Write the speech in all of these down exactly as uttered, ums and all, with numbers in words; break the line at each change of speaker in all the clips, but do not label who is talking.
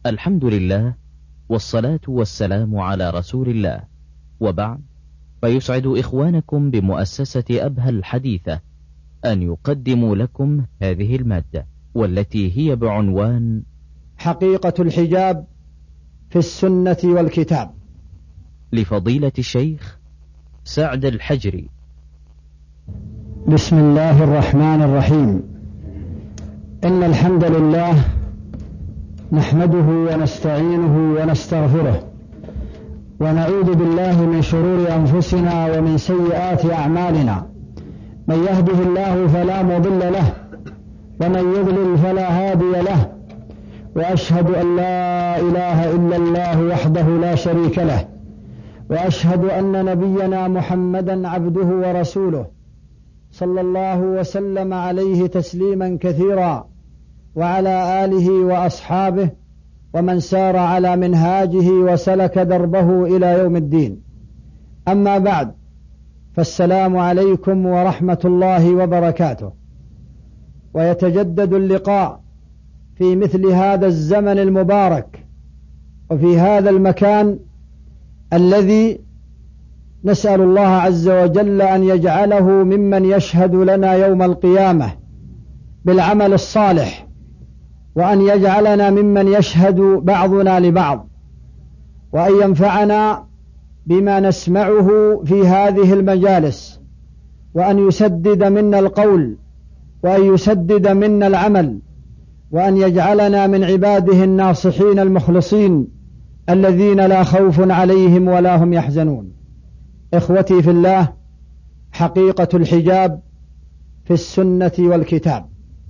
الحمد لله، والصلاة والسلام على رسول الله، وبعد، فيسعد إخوانكم بمؤسسة أبهى الحديثة أن يقدموا لكم هذه المادة، والتي هي بعنوان
حقيقة الحجاب في السنة والكتاب،
لفضيلة الشيخ سعد الحجري.
بسم الله الرحمن الرحيم. إن الحمد لله نحمده ونستعينه ونستغفره، ونعوذ بالله من شرور أنفسنا ومن سيئات أعمالنا. من يهده الله فلا مضل له، ومن يضلل فلا هادي له، وأشهد أن لا إله إلا الله وحده لا شريك له، وأشهد أن نبينا محمدا عبده ورسوله صلى الله وسلم عليه تسليما كثيرا، وعلى آله وأصحابه ومن سار على منهاجه وسلك دربه إلى يوم الدين. أما بعد، فالسلام عليكم ورحمة الله وبركاته. ويتجدد اللقاء في مثل هذا الزمن المبارك وفي هذا المكان الذي نسأل الله عز وجل أن يجعله ممن يشهد لنا يوم القيامة بالعمل الصالح، وأن يجعلنا ممن يشهد بعضنا لبعض، وأن ينفعنا بما نسمعه في هذه المجالس، وأن يسدد منا القول، وأن يسدد منا العمل، وأن يجعلنا من عباده الناصحين المخلصين الذين لا خوف عليهم ولا هم يحزنون. إخوتي في الله، حقيقة الحجاب في السنة والكتاب.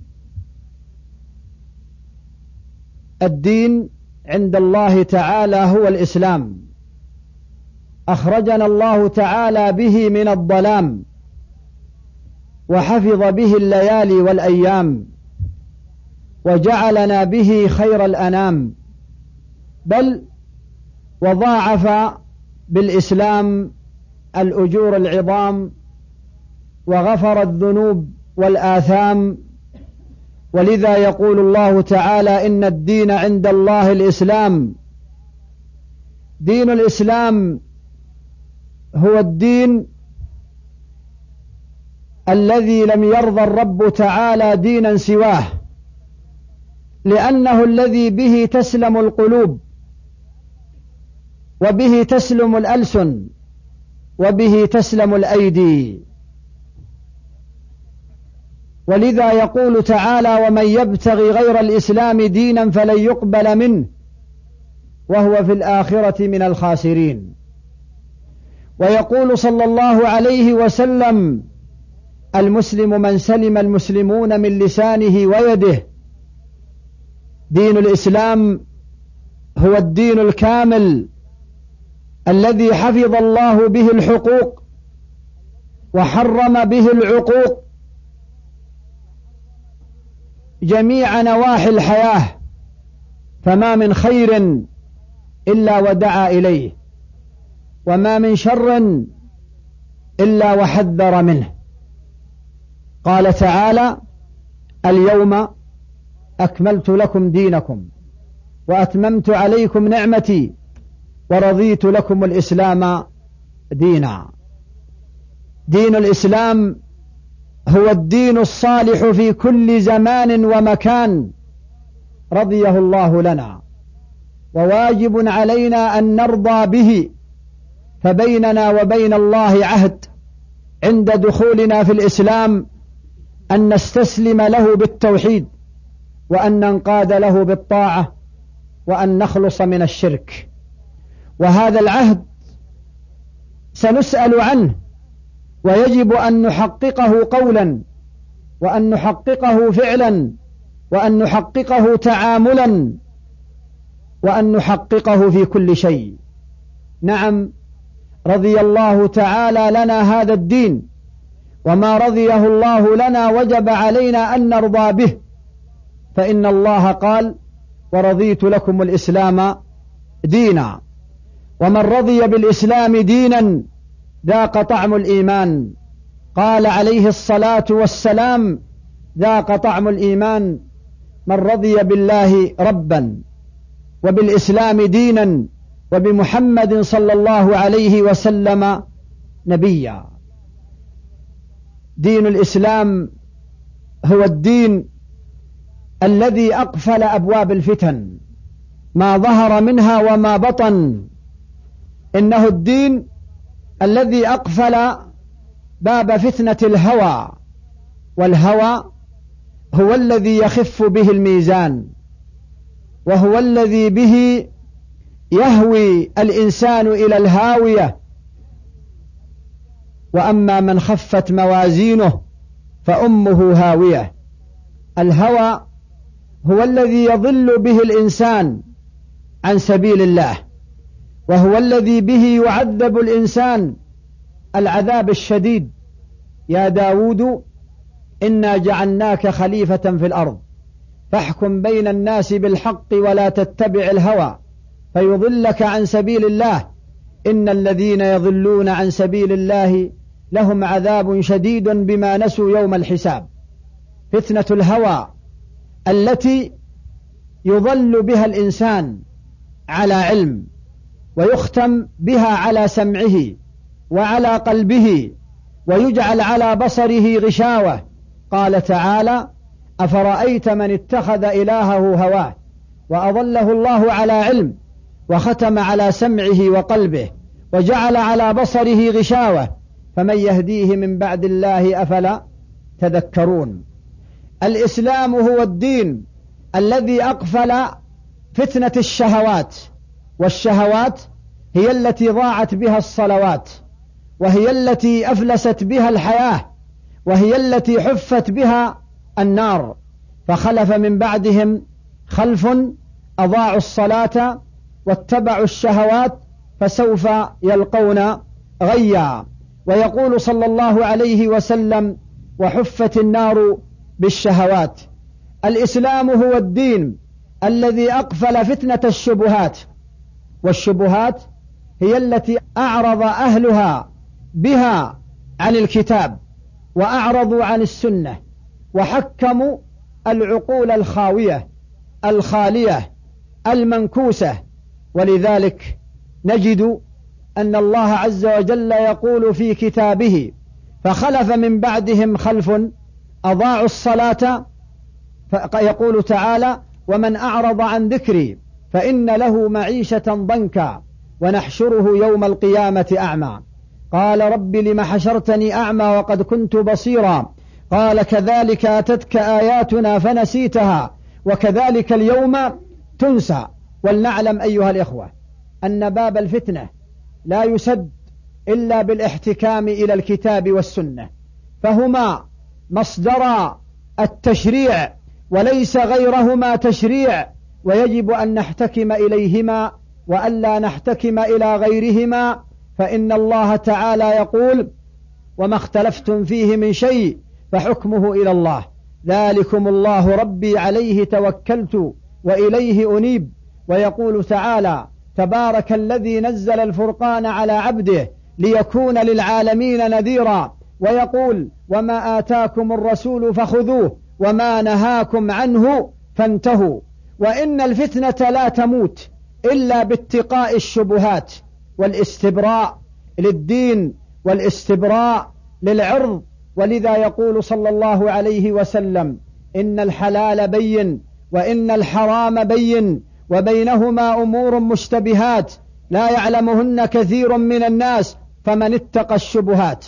الدين عند الله تعالى هو الإسلام، أخرجنا الله تعالى به من الظلام، وحفظ به الليالي والأيام، وجعلنا به خير الأنام، بل وضاعف بالإسلام الأجور العظام، وغفر الذنوب والآثام. ولذا يقول الله تعالى: إن الدين عند الله الإسلام. دين الإسلام هو الدين الذي لم يرضى الرب تعالى دينا سواه، لأنه الذي به تسلم القلوب، وبه تسلم الألسن، وبه تسلم الأيدي. ولذا يقول تعالى: ومن يبتغي غير الإسلام دينا فلن يقبل منه وهو في الآخرة من الخاسرين. ويقول صلى الله عليه وسلم: المسلم من سلم المسلمون من لسانه ويده. دين الإسلام هو الدين الكامل الذي حفظ الله به الحقوق وحرم به العقوق، جميع نواحي الحياة، فما من خير إلا ودعا إليه، وما من شر إلا وحذر منه. قال تعالى: اليوم أكملت لكم دينكم وأتممت عليكم نعمتي ورضيت لكم الإسلام دينا. دين الإسلام هو الدين الصالح في كل زمان ومكان رضيه الله لنا، وواجب علينا أن نرضى به. فبيننا وبين الله عهد عند دخولنا في الإسلام أن نستسلم له بالتوحيد، وأن ننقاد له بالطاعة، وأن نخلص من الشرك. وهذا العهد سنسأل عنه، ويجب أن نحققه قولا، وأن نحققه فعلا، وأن نحققه تعاملا، وأن نحققه في كل شيء. نعم، رضي الله تعالى لنا هذا الدين، وما رضيه الله لنا وجب علينا أن نرضى به، فإن الله قال: ورضيت لكم الإسلام دينا. ومن رضي بالإسلام دينا ذاق طعم الإيمان. قال عليه الصلاة والسلام: ذاق طعم الإيمان من رضي بالله ربا وبالإسلام دينا وبمحمد صلى الله عليه وسلم نبيا. دين الإسلام هو الدين الذي أقفل أبواب الفتن ما ظهر منها وما بطن. إنه الدين الذي أقفل باب فتنة الهوى، والهوى هو الذي يخف به الميزان، وهو الذي به يهوي الإنسان إلى الهاوية. وأما من خفت موازينه فأمه هاوية. الهوى هو الذي يضل به الإنسان عن سبيل الله، وهو الذي به يعذب الإنسان العذاب الشديد. يا داود إنا جعلناك خليفة في الأرض فاحكم بين الناس بالحق ولا تتبع الهوى فيضلك عن سبيل الله إن الذين يضلون عن سبيل الله لهم عذاب شديد بما نسوا يوم الحساب. فتنة الهوى التي يضل بها الإنسان على علم، ويختم بها على سمعه وعلى قلبه، ويجعل على بصره غشاوة. قال تعالى: أفرأيت من اتخذ إلهه هواه وأضله الله على علم وختم على سمعه وقلبه وجعل على بصره غشاوة فمن يهديه من بعد الله أفلا تذكرون. الإسلام هو الدين الذي أقفل فتنة الشهوات، والشهوات هي التي ضاعت بها الصلوات، وهي التي أفلست بها الحياة، وهي التي حفت بها النار. فخلف من بعدهم خلف أضاعوا الصلاة واتبعوا الشهوات فسوف يلقون غيا. ويقول صلى الله عليه وسلم: وحفت النار بالشهوات. الإسلام هو الدين الذي أقفل فتنة الشبهات، والشبهات هي التي أعرض أهلها بها عن الكتاب وأعرضوا عن السنة، وحكموا العقول الخاوية الخالية المنكوسة. ولذلك نجد أن الله عز وجل يقول في كتابه: فخلف من بعدهم خلف أضاعوا الصلاة، فيقول تعالى: ومن أعرض عن ذكري فإن له معيشة ضنكا ونحشره يوم القيامة أعمى. قال: رب لم حشرتني أعمى وقد كنت بصيرا. قال: كذلك أتتك آياتنا فنسيتها وكذلك اليوم تنسى. ولنعلم أيها الإخوة أن باب الفتنة لا يسد إلا بالاحتكام إلى الكتاب والسنة، فهما مصدر التشريع وليس غيرهما تشريع، ويجب أن نحتكم إليهما وألا نحتكم إلى غيرهما. فإن الله تعالى يقول: وما اختلفتم فيه من شيء فحكمه إلى الله ذلكم الله ربي عليه توكلت وإليه أنيب. ويقول تعالى: تبارك الذي نزل الفرقان على عبده ليكون للعالمين نذيرا. ويقول: وما آتاكم الرسول فخذوه وما نهاكم عنه فانتهوا. وإن الفتنة لا تموت إلا باتقاء الشبهات والاستبراء للدين والاستبراء للعرض. ولذا يقول صلى الله عليه وسلم: إن الحلال بين وإن الحرام بين وبينهما أمور مشتبهات لا يعلمهن كثير من الناس فمن اتقى الشبهات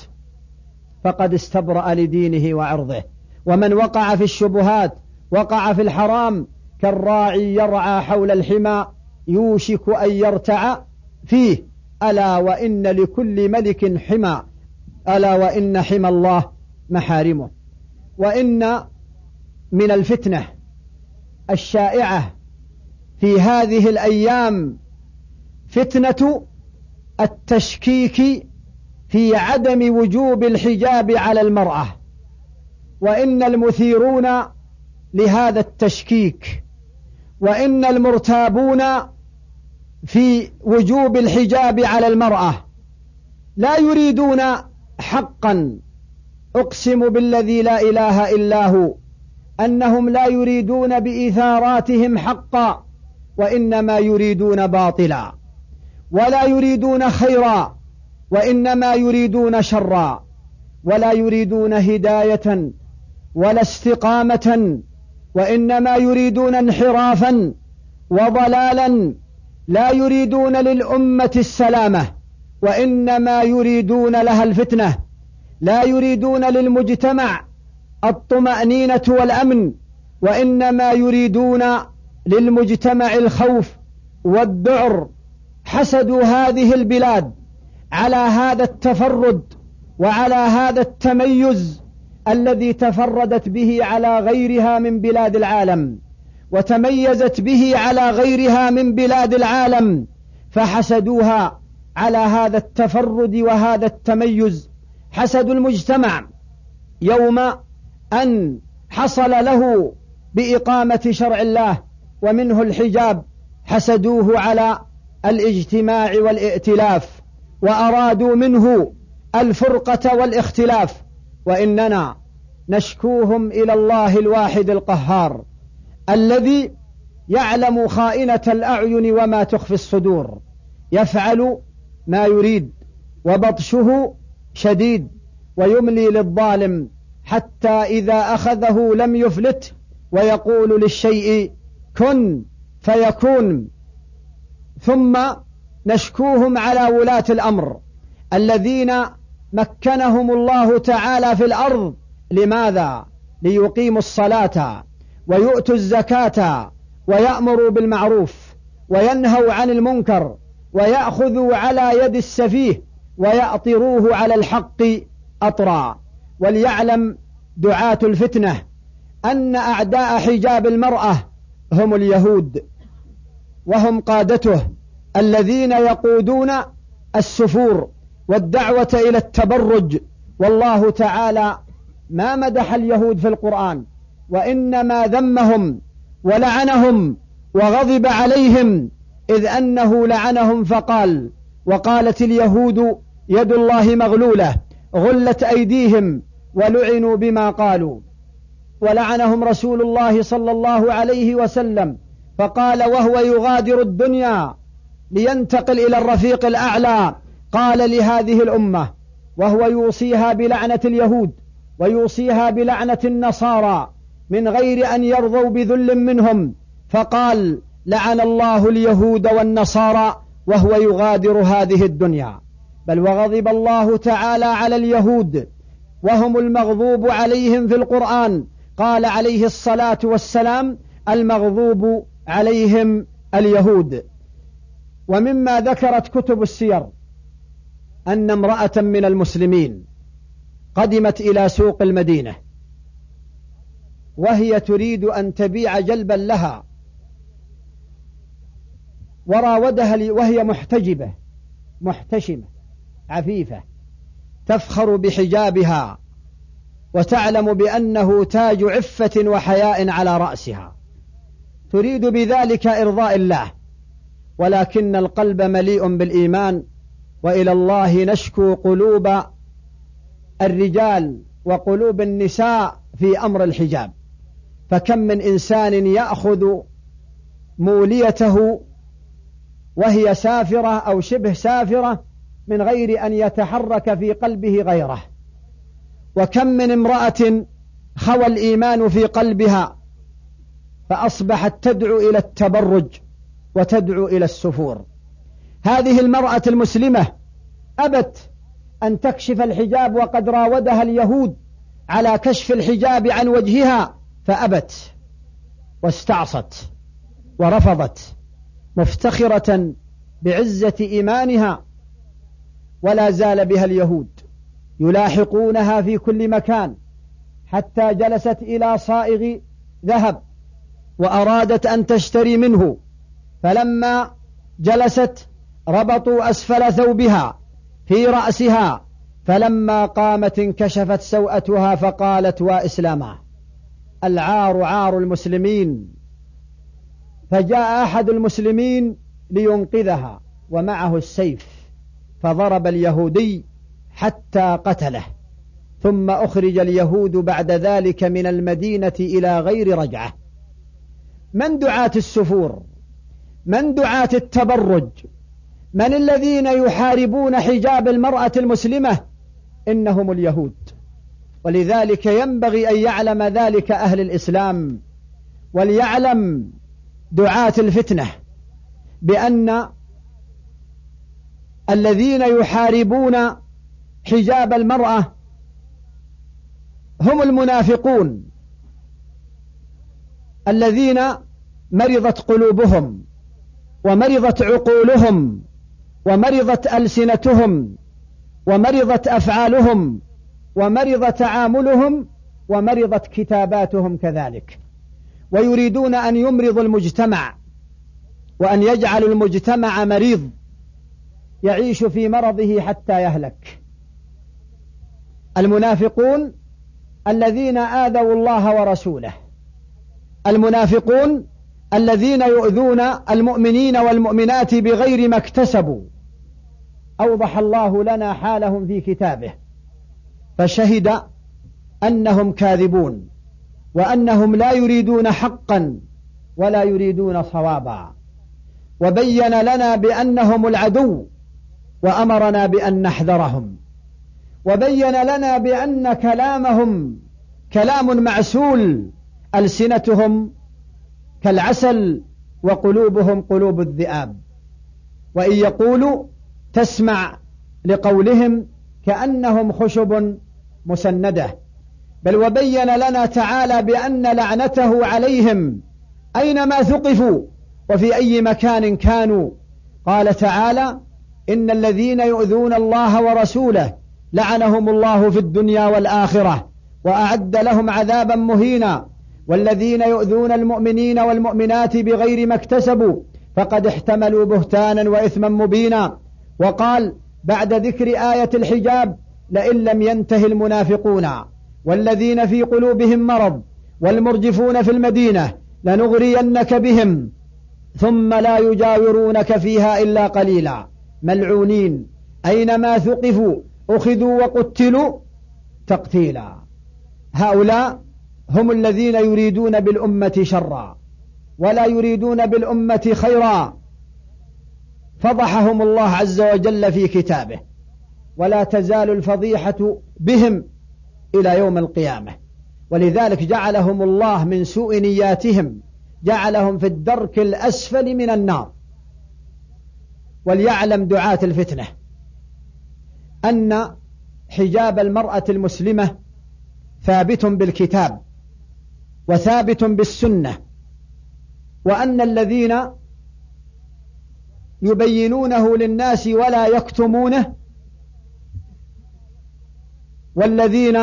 فقد استبرأ لدينه وعرضه، ومن وقع في الشبهات وقع في الحرام كالراعي يرعى حول الحمى يوشك أن يرتع فيه. ألا وإن لكل ملك حمى ألا وإن حمى الله محارمه. وإن من الفتنة الشائعة في هذه الأيام فتنة التشكيك في عدم وجوب الحجاب على المرأة. وإن المثيرون لهذا التشكيك وإن المرتابون في وجوب الحجاب على المرأة لا يريدون حقا، أقسم بالذي لا إله إلا هو أنهم لا يريدون بإثاراتهم حقا، وإنما يريدون باطلا، ولا يريدون خيرا وإنما يريدون شرا، ولا يريدون هداية ولا استقامة وإنما يريدون انحرافا وضلالا، لا يريدون للأمة السلامة وإنما يريدون لها الفتنة، لا يريدون للمجتمع الطمأنينة والأمن وإنما يريدون للمجتمع الخوف والذعر. حسدوا هذه البلاد على هذا التفرد وعلى هذا التميز الذي تفردت به على غيرها من بلاد العالم وتميزت به على غيرها من بلاد العالم، فحسدوها على هذا التفرد وهذا التميز. حسدوا المجتمع يوم أن حصل له بإقامة شرع الله ومنه الحجاب، حسدوه على الاجتماع والائتلاف وأرادوا منه الفرقة والاختلاف، وإننا نشكوهم إلى الله الواحد القهار الذي يعلم خائنة الأعين وما تخفي الصدور، يفعل ما يريد وبطشه شديد ويملي للظالم حتى إذا أخذه لم يفلت، ويقول للشيء كن فيكون. ثم نشكوهم على ولاة الأمر الذين مكنهم الله تعالى في الأرض. لماذا؟ ليقيموا الصلاة ويؤتوا الزكاة ويأمروا بالمعروف وينهوا عن المنكر ويأخذوا على يد السفيه ويأطروه على الحق أطرا. وليعلم دعاة الفتنة أن أعداء حجاب المرأة هم اليهود، وهم قادته الذين يقودون السفور والدعوة إلى التبرج. والله تعالى ما مدح اليهود في القرآن وإنما ذمهم ولعنهم وغضب عليهم، إذ أنه لعنهم فقال: وقالت اليهود يد الله مغلولة غلت أيديهم ولعنوا بما قالوا. ولعنهم رسول الله صلى الله عليه وسلم فقال وهو يغادر الدنيا لينتقل إلى الرفيق الأعلى، قال لهذه الأمة وهو يوصيها بلعنة اليهود ويوصيها بلعنة النصارى من غير أن يرضوا بذل منهم، فقال: لعن الله اليهود والنصارى وهو يغادر هذه الدنيا. بل وغضب الله تعالى على اليهود وهم المغضوب عليهم في القرآن، قال عليه الصلاة والسلام: المغضوب عليهم اليهود. ومما ذكرت كتب السير أن امرأة من المسلمين قدمت إلى سوق المدينة وهي تريد أن تبيع جلبا لها، وراودها وهي محتجبة محتشمة عفيفة تفخر بحجابها وتعلم بأنه تاج عفة وحياء على رأسها، تريد بذلك إرضاء الله، ولكن القلب مليء بالإيمان. وإلى الله نشكو قلوب الرجال وقلوب النساء في أمر الحجاب، فكم من إنسان يأخذ موليته وهي سافرة أو شبه سافرة من غير أن يتحرك في قلبه غيره، وكم من امرأة خوى الإيمان في قلبها فأصبحت تدعو إلى التبرج وتدعو إلى السفور. هذه المرأة المسلمة أبت أن تكشف الحجاب وقد راودها اليهود على كشف الحجاب عن وجهها، فأبت واستعصت ورفضت مفتخرة بعزة إيمانها. ولا زال بها اليهود يلاحقونها في كل مكان، حتى جلست إلى صائغ ذهب وأرادت أن تشتري منه، فلما جلست ربطوا أسفل ثوبها في رأسها، فلما قامت انكشفت سوءتها فقالت: وإسلاما العار عار المسلمين. فجاء أحد المسلمين لينقذها ومعه السيف، فضرب اليهودي حتى قتله، ثم أخرج اليهود بعد ذلك من المدينة إلى غير رجعة. من دعاة السفور من دعاة التبرج؟ من الذين يحاربون حجاب المرأة المسلمة؟ إنهم اليهود. ولذلك ينبغي أن يعلم ذلك أهل الإسلام، وليعلم دعاة الفتنة بأن الذين يحاربون حجاب المرأة هم المنافقون الذين مرضت قلوبهم ومرضت عقولهم ومرضت ألسنتهم ومرضت أفعالهم ومرض تعاملهم ومرضت كتاباتهم كذلك، ويريدون أن يمرضوا المجتمع وأن يجعلوا المجتمع مريض يعيش في مرضه حتى يهلك. المنافقون الذين آذوا الله ورسوله، المنافقون الذين يؤذون المؤمنين والمؤمنات بغير ما اكتسبوا، أوضح الله لنا حالهم في كتابه فشهد أنهم كاذبون وأنهم لا يريدون حقا ولا يريدون صوابا، وبين لنا بأنهم العدو وأمرنا بأن نحذرهم، وبين لنا بأن كلامهم كلام معسول، ألسنتهم كالعسل وقلوبهم قلوب الذئاب، وإن يقولوا تسمع لقولهم كأنهم خشب مسندة. بل وبين لنا تعالى بأن لعنته عليهم أينما ثقفوا وفي أي مكان كانوا. قال تعالى: إن الذين يؤذون الله ورسوله لعنهم الله في الدنيا والآخرة وأعد لهم عذابا مهينا، والذين يؤذون المؤمنين والمؤمنات بغير ما اكتسبوا فقد احتملوا بهتانا وإثما مبينا. وقال بعد ذكر آية الحجاب: لئن لم ينته المنافقون والذين في قلوبهم مرض والمرجفون في المدينة لنغرينك بهم ثم لا يجاورونك فيها إلا قليلا، ملعونين أينما ثقفوا أخذوا وقتلوا تقتيلا. هؤلاء هم الذين يريدون بالأمة شرا ولا يريدون بالأمة خيرا، فضحهم الله عز وجل في كتابه، ولا تزال الفضيحة بهم إلى يوم القيامة. ولذلك جعلهم الله من سوء نياتهم جعلهم في الدرك الأسفل من النار. وليعلم دعاة الفتنة أن حجاب المرأة المسلمة ثابت بالكتاب وثابت بالسنة، وأن الذين يبينونه للناس ولا يكتمونه والذين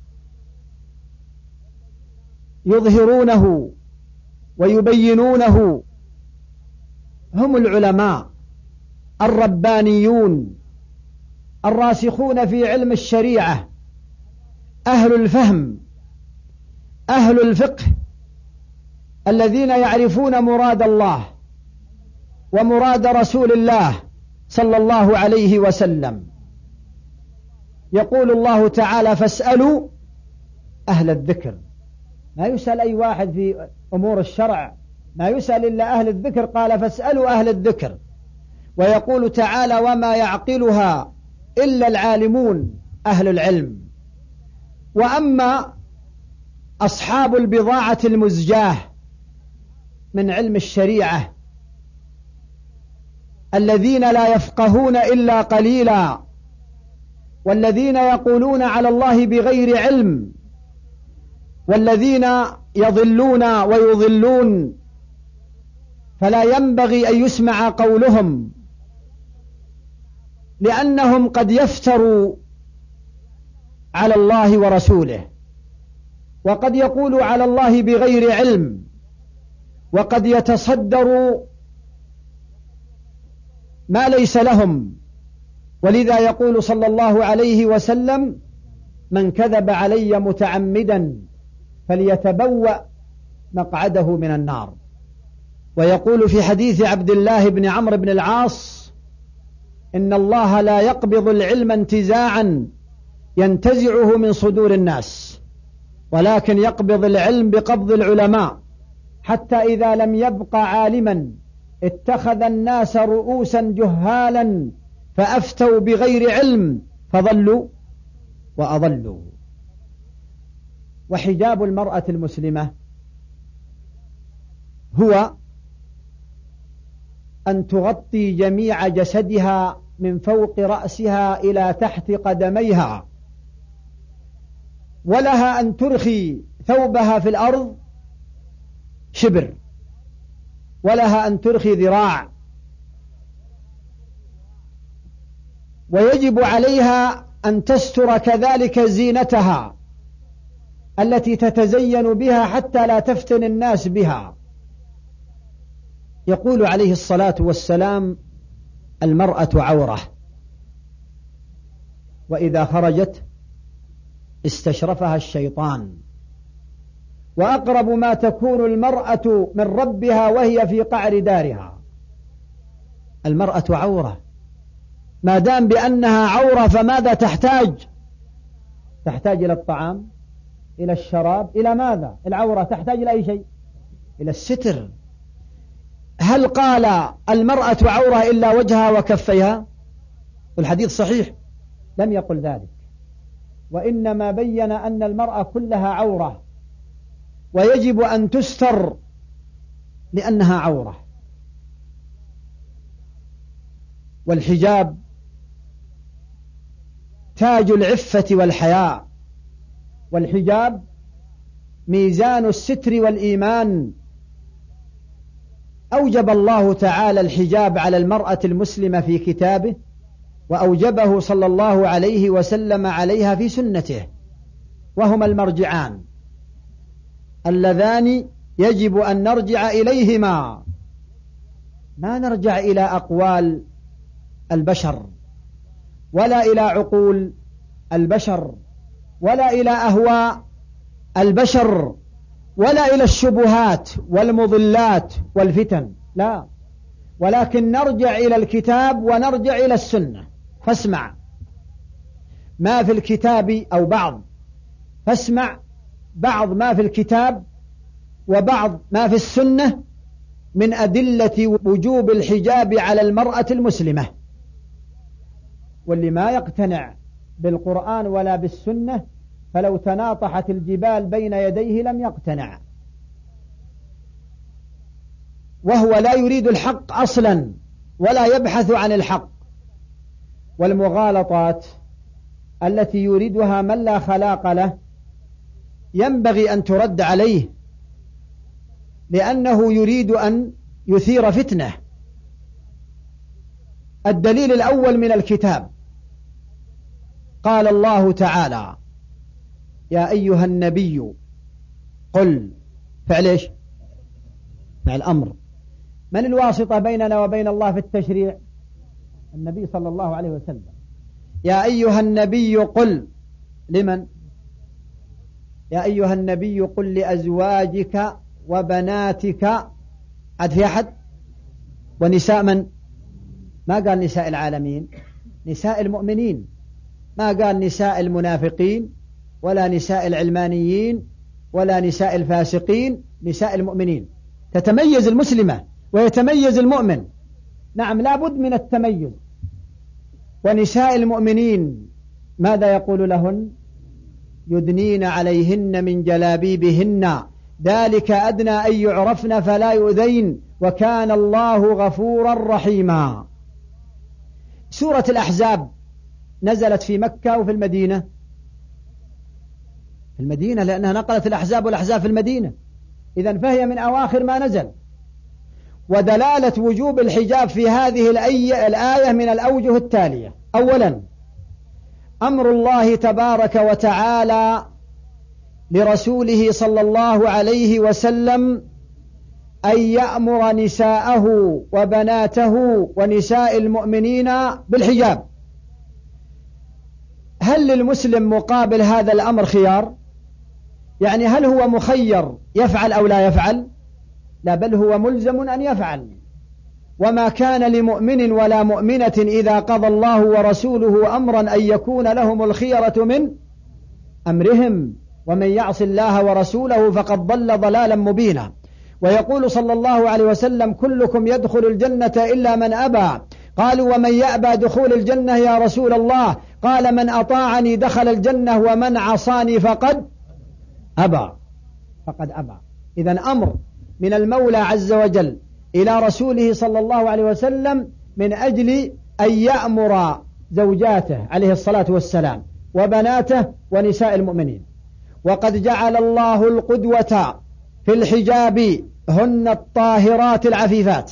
يظهرونه ويبينونه هم العلماء الربانيون الراسخون في علم الشريعة، أهل الفهم، أهل الفقه، الذين يعرفون مراد الله ومراد رسول الله صلى الله عليه وسلم. يقول الله تعالى: فاسألوا أهل الذكر. ما يسأل أي واحد في أمور الشرع، ما يسأل إلا أهل الذكر. قال: فاسألوا أهل الذكر. ويقول تعالى: وما يعقلها إلا العالمون، أهل العلم. وأما أصحاب البضاعة المزجاة من علم الشريعة الذين لا يفقهون إلا قليلا، والذين يقولون على الله بغير علم، والذين يضلون ويضلون، فلا ينبغي أن يسمع قولهم، لأنهم قد يفتروا على الله ورسوله، وقد يقولوا على الله بغير علم، وقد يتصدروا ما ليس لهم. ولذا يقول صلى الله عليه وسلم: من كذب علي متعمدا فليتبوأ مقعده من النار. ويقول في حديث عبد الله بن عمرو بن العاص: إن الله لا يقبض العلم انتزاعا ينتزعه من صدور الناس، ولكن يقبض العلم بقبض العلماء، حتى إذا لم يبق عالما اتخذ الناس رؤوسا جهالا فأفتوا بغير علم فضلوا وأضلوا. وحجاب المرأة المسلمة هو أن تغطي جميع جسدها من فوق رأسها إلى تحت قدميها، ولها أن ترخي ثوبها في الأرض شبر، ولها أن ترخي ذراع، ويجب عليها أن تستر كذلك زينتها التي تتزين بها حتى لا تفتن الناس بها. يقول عليه الصلاة والسلام: المرأة عورة، وإذا خرجت استشرفها الشيطان، وأقرب ما تكون المرأة من ربها وهي في قعر دارها. المرأة عورة، ما دام بأنها عورة فماذا تحتاج؟ تحتاج إلى الطعام، إلى الشراب، إلى ماذا؟ العورة تحتاج إلى أي شيء؟ إلى الستر. هل قال المرأة عورة إلا وجهها وكفيها؟ والحديث صحيح لم يقل ذلك، وإنما بين أن المرأة كلها عورة ويجب أن تستر لأنها عورة. والحجاب تاج العفة والحياء، والحجاب ميزان الستر والإيمان. أوجب الله تعالى الحجاب على المرأة المسلمة في كتابه، وأوجبه صلى الله عليه وسلم عليها في سنته، وهما المرجعان اللذان يجب أن نرجع إليهما، ما نرجع إلى أقوال البشر، ولا إلى عقول البشر، ولا إلى أهواء البشر، ولا إلى الشبهات والمضلات والفتن، لا، ولكن نرجع إلى الكتاب ونرجع إلى السنة. فاسمع ما في الكتاب أو بعض فاسمع بعض ما في الكتاب وبعض ما في السنة من أدلة وجوب الحجاب على المرأة المسلمة. واللي ما يقتنع بالقرآن ولا بالسنة فلو تناطحت الجبال بين يديه لم يقتنع، وهو لا يريد الحق أصلا ولا يبحث عن الحق. والمغالطات التي يريدها من لا خلاق له ينبغي أن ترد عليه، لأنه يريد أن يثير فتنة. الدليل الأول من الكتاب، قال الله تعالى: يا أيها النبي قل. فعل إيش؟ فعل أمر. من الواسطة بيننا وبين الله في التشريع؟ النبي صلى الله عليه وسلم. يا أيها النبي قل لمن؟ يا أيها النبي قل لأزواجك وبناتك، عد في أحد؟ ونساء من؟ ما قال نساء العالمين، نساء المؤمنين، ما قال نساء المنافقين ولا نساء العلمانيين ولا نساء الفاسقين، نساء المؤمنين. تتميز المسلمة ويتميز المؤمن، نعم لا بد من التميز. ونساء المؤمنين ماذا يقول لهن؟ يدنين عليهن من جلابيبهن ذلك أدنى أن يعرفن فلا يؤذين وكان الله غفورا رحيما. سورة الأحزاب نزلت في مكة وفي المدينة؟ في المدينة، لأنها نقلت الأحزاب والأحزاب في المدينة، إذن فهي من أواخر ما نزل. ودلالة وجوب الحجاب في هذه الآية من الأوجه التالية: أولا، أمر الله تبارك وتعالى لرسوله صلى الله عليه وسلم أن يأمر نساءه وبناته ونساء المؤمنين بالحجاب. هل للمسلم مقابل هذا الأمر خيار؟ يعني هل هو مخير يفعل أو لا يفعل؟ لا، بل هو ملزم أن يفعل. وما كان لمؤمن ولا مؤمنة إذا قضى الله ورسوله أمرا أن يكون لهم الخيرة من أمرهم ومن يعص الله ورسوله فقد ضل ضلالا مبينا. ويقول صلى الله عليه وسلم كلكم يدخل الجنة إلا من أبى. قالوا ومن يأبى دخول الجنة يا رسول الله؟ قال من أطاعني دخل الجنة ومن عصاني فقد أبى فقد أبى. إذن أمر من المولى عز وجل إلى رسوله صلى الله عليه وسلم من أجل أن يأمر زوجاته عليه الصلاة والسلام وبناته ونساء المؤمنين. وقد جعل الله القدوة في الحجاب هن الطاهرات العفيفات.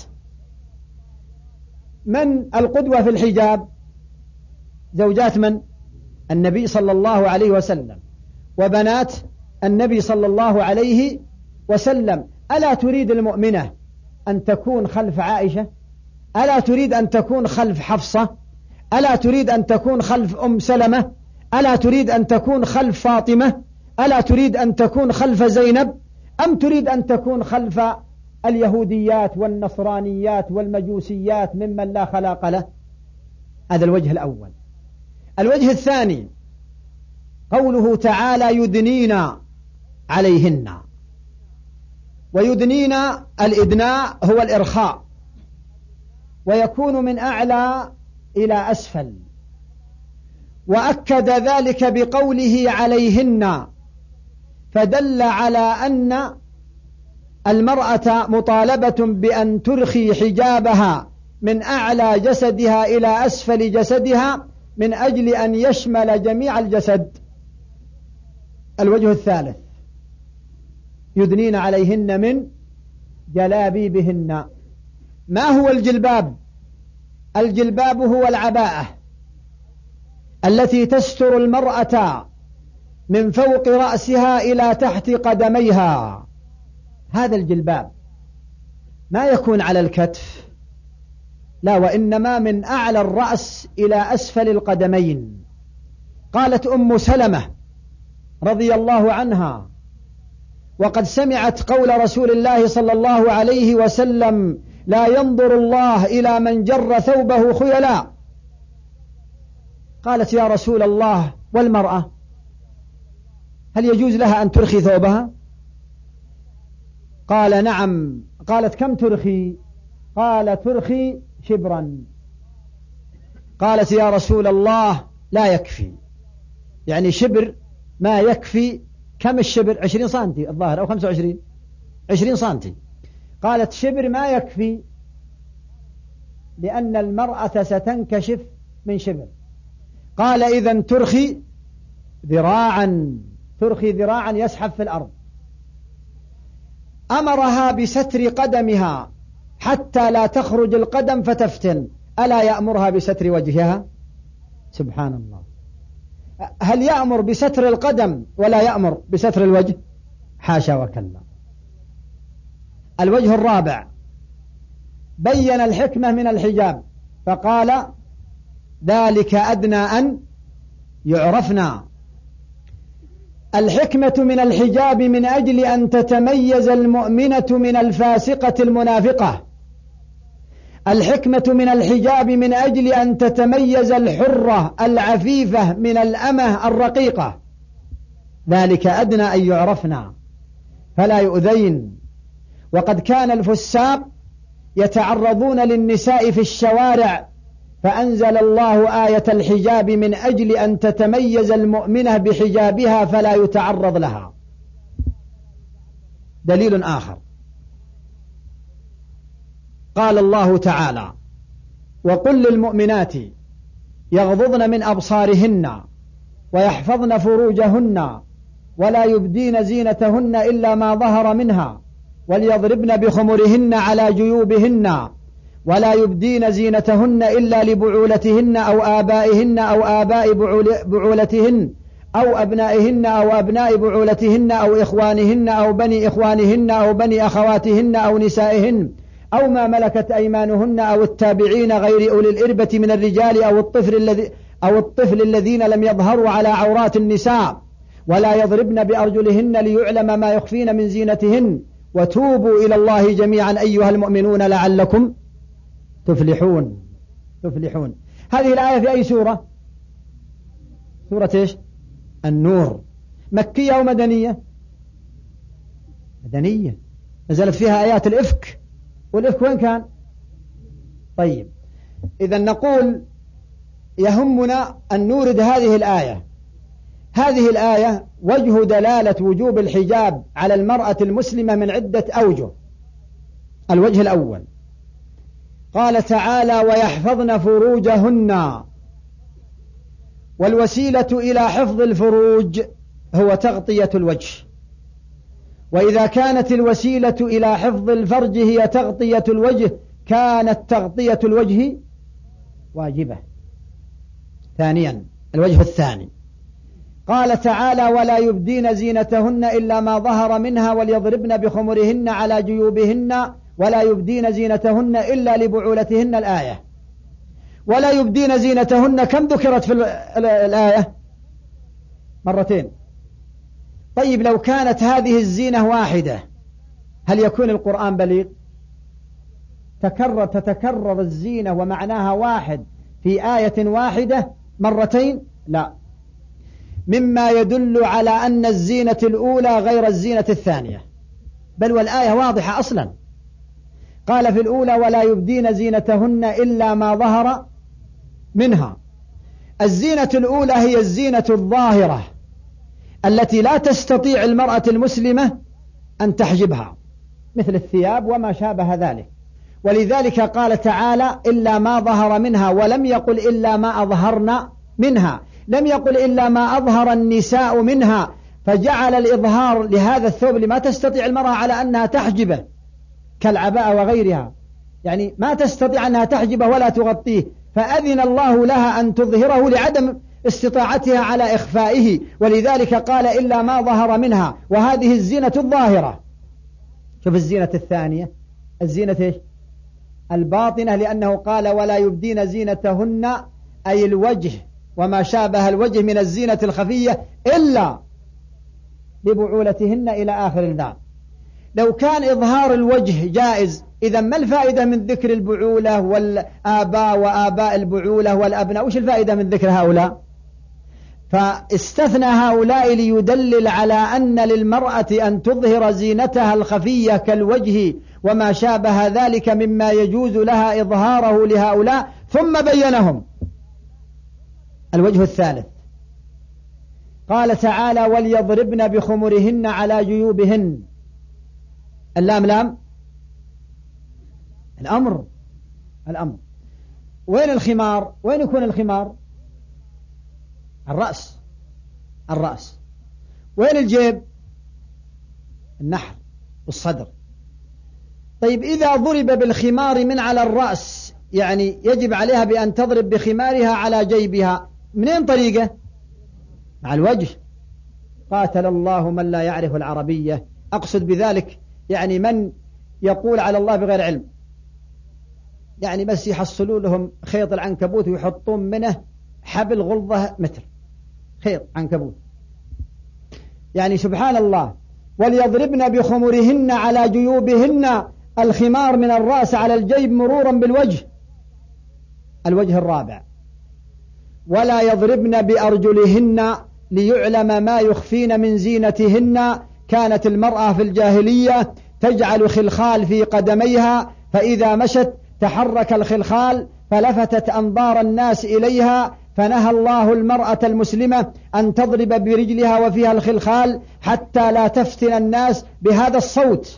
من القدوة في الحجاب؟ زوجات من؟ النبي صلى الله عليه وسلم وبنات النبي صلى الله عليه وسلم. ألا تريد المؤمنة أن تكون خلف عائشة؟ ألا تريد أن تكون خلف حفصة؟ ألا تريد أن تكون خلف أم سلمة؟ ألا تريد أن تكون خلف فاطمة؟ ألا تريد أن تكون خلف زينب؟ أم تريد أن تكون خلف اليهوديات والنصرانيات والمجوسيات ممن لا خلاق له؟ هذا الوجه الأول. الوجه الثاني قوله تعالى يدنينا عليهن. ويدنينا الإدناء هو الإرخاء، ويكون من أعلى إلى أسفل. وأكد ذلك بقوله عليهن، فدل على أن المرأة مطالبة بأن ترخي حجابها من أعلى جسدها إلى أسفل جسدها من أجل أن يشمل جميع الجسد. الوجه الثالث يدنين عليهن من جلابيبهن. ما هو الجلباب؟ الجلباب هو العباءة التي تستر المرأة من فوق رأسها إلى تحت قدميها. هذا الجلباب ما يكون على الكتف، لا، وإنما من أعلى الرأس إلى أسفل القدمين. قالت أم سلمة رضي الله عنها وقد سمعت قول رسول الله صلى الله عليه وسلم لا ينظر الله إلى من جر ثوبه خيلا. قالت يا رسول الله والمرأة هل يجوز لها أن ترخي ثوبها؟ قال نعم. قالت كم ترخي؟ قال ترخي شبرا. قالت يا رسول الله لا يكفي، يعني شبر ما يكفي. كم الشبر؟ عشرين سنتي الظاهر أو خمسة وعشرين، عشرين سنتي. قالت شبر ما يكفي لأن المرأة ستنكشف من شبر. قال إذن ترخي ذراعا، ترخي ذراعا يسحب في الأرض. أمرها بستر قدمها حتى لا تخرج القدم فتفتن. ألا يأمرها بستر وجهها؟ سبحان الله. هل يأمر بستر القدم ولا يأمر بستر الوجه؟ حاشا وكلا. الوجه الرابع بين الحكمة من الحجاب فقال ذلك أدنى أن يعرفنا. الحكمة من الحجاب من أجل أن تتميز المؤمنة من الفاسقة المنافقة. الحكمة من الحجاب من أجل أن تتميز الحرة العفيفة من الأمة الرقيقة. ذلك أدنى أن يعرفنا فلا يؤذين. وقد كان الفساق يتعرضون للنساء في الشوارع فأنزل الله آية الحجاب من أجل أن تتميز المؤمنة بحجابها فلا يتعرض لها. دليل آخر قال الله تعالى وقل للمؤمنات يغضضن من أبصارهن ويحفظن فروجهن ولا يبدين زينتهن إلا ما ظهر منها وليضربن بخمرهن على جيوبهن ولا يبدين زينتهن إلا لبعولتهن أو آبائهن أو آباء بعولتهن أو أبنائهن أو أبناء بعولتهن أو إخوانهن أو بني إخوانهن أو بني أخواتهن أو نسائهن أو ما ملكت أيمانهن أو التابعين غير أولي الإربة من الرجال أو الطفل الذي أو الطفل الذين لم يظهروا على عورات النساء ولا يضربن بأرجلهن ليعلم ما يخفين من زينتهن وتوبوا إلى الله جميعا أيها المؤمنون لعلكم تفلحون. تفلحون. هذه الآية في أي سورة؟ سورة إيش؟ النور. مكية أو مدنية؟ مدنية. نزلت فيها آيات الإفك، والإفك وين كان؟ طيب، إذا نقول يهمنا أن نورد هذه الآية. هذه الآية وجه دلالة وجوب الحجاب على المرأة المسلمة من عدة أوجه. الوجه الأول قال تعالى: ويحفظن فروجهن، والوسيلة إلى حفظ الفروج هو تغطية الوجه، وإذا كانت الوسيلة إلى حفظ الفرج هي تغطية الوجه كانت تغطية الوجه واجبة. ثانيا، الوجه الثاني قال تعالى: ولا يبدين زينتهن إلا ما ظهر منها وليضربن بخمرهن على جيوبهن ولا يبدين زينتهن إلا لبعولتهن. الآية ولا يبدين زينتهن كم ذكرت في الآية؟ مرتين. طيب، لو كانت هذه الزينة واحدة هل يكون القرآن بليغ؟ تكرر تتكرر الزينة ومعناها واحد في آية واحدة مرتين؟ لا، مما يدل على أن الزينة الأولى غير الزينة الثانية، بل والآية واضحة أصلا. قال في الأولى: ولا يبدين زينتهن إلا ما ظهر منها. الزينة الأولى هي الزينة الظاهرة التي لا تستطيع المرأة المسلمة أن تحجبها، مثل الثياب وما شابه ذلك، ولذلك قال تعالى: إلا ما ظهر منها، ولم يقل إلا ما أظهرن منها، لم يقل إلا ما أظهر النساء منها، فجعل الإظهار لهذا الثوب لما تستطيع المرأة على أنها تحجبه كالعباءة وغيرها، يعني ما تستطيع أنها تحجبه ولا تغطيه، فأذن الله لها أن تظهره لعدم استطاعتها على إخفائه، ولذلك قال: إلا ما ظهر منها، وهذه الزينة الظاهرة. شوف الزينة الثانية، الزينة إيش؟ الباطنة، لأنه قال: ولا يبدين زينتهن، أي الوجه وما شابه الوجه من الزينة الخفية إلا لبعولتهن إلى آخر الباب. لو كان إظهار الوجه جائز، إذا ما الفائدة من ذكر البعولة والآباء وآباء البعولة والأبناء؟ وش الفائدة من ذكر هؤلاء؟ فاستثنى هؤلاء ليدلل على أن للمرأة أن تظهر زينتها الخفية كالوجه وما شابه ذلك مما يجوز لها إظهاره لهؤلاء، ثم بينهم. الوجه الثالث قال تعالى: وليضربن بخمرهن على جيوبهن. اللام لام الأمر، الأمر. وين الخمار؟ وين يكون الخمار؟ الرأس، الرأس. وين الجيب؟ النحر والصدر. طيب، إذا ضرب بالخمار من على الرأس يعني يجب عليها بأن تضرب بخمارها على جيبها، منين طريقة؟ مع الوجه. قاتل الله من لا يعرف العربية. أقصد بذلك يعني من يقول على الله بغير علم، يعني بس يحصلوا لهم خيط العنكبوت ويحطون منه حبل غلظة متر خيط عنكبوت، يعني سبحان الله. وليضربن بخمرهن على جيوبهن، الخمار من الرأس على الجيب مرورا بالوجه. الوجه الرابع: ولا يضربن بأرجلهن ليعلم ما يخفين من زينتهن. كانت المرأة في الجاهلية تجعل خلخال في قدميها، فإذا مشت تحرك الخلخال فلفتت أنظار الناس إليها، فنهى الله المرأة المسلمة أن تضرب برجلها وفيها الخلخال حتى لا تفتن الناس بهذا الصوت.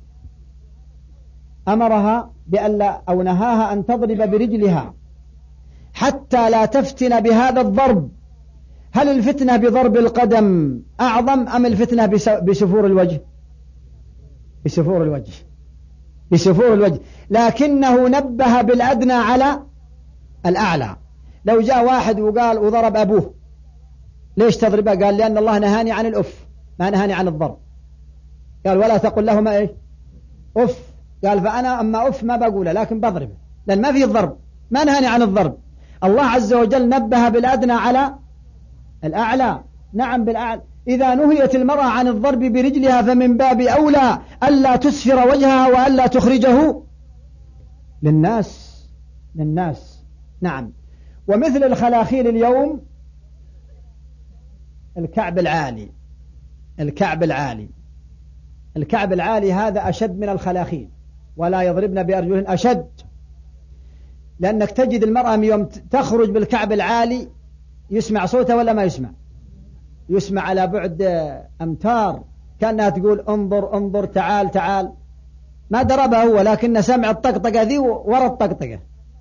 أمرها بألا أو نهاها أن تضرب برجلها حتى لا تفتن بهذا الضرب. هل الفتنة بضرب القدم أعظم أم الفتنة بسفور الوجه؟ بسفور الوجه، بسفور الوجه. لكنه نبه بالأدنى على الأعلى. لو جاء واحد وقال وضرب أبوه، ليش تضربه؟ قال: لأن الله نهاني عن الأف، ما نهاني عن الضرب. قال: ولا تقل لهما إيش؟ أف. قال: فأنا أما أف ما بقوله، لكن بضربه، لأن ما فيه الضرب، ما نهاني عن الضرب. الله عز وجل نبه بالأدنى على الأعلى. نعم، بالأعلى. إذا نهيت المرأة عن الضرب برجلها فمن باب أولى ألا تسفر وجهها وألا تخرجه للناس، للناس. نعم. ومثل الخلاخيل اليوم الكعب العالي، الكعب العالي. الكعب العالي هذا أشد من الخلاخيل، ولا يضربن بأرجلهن أشد، لأنك تجد المرأة يوم تخرج بالكعب العالي يسمع صوتها ولا ما يسمع؟ يسمع على بعد أمتار، كأنها تقول انظر انظر تعال تعال. ما ضربها هو، لكن سمع الطقطقة ذي وراء الطقطقة.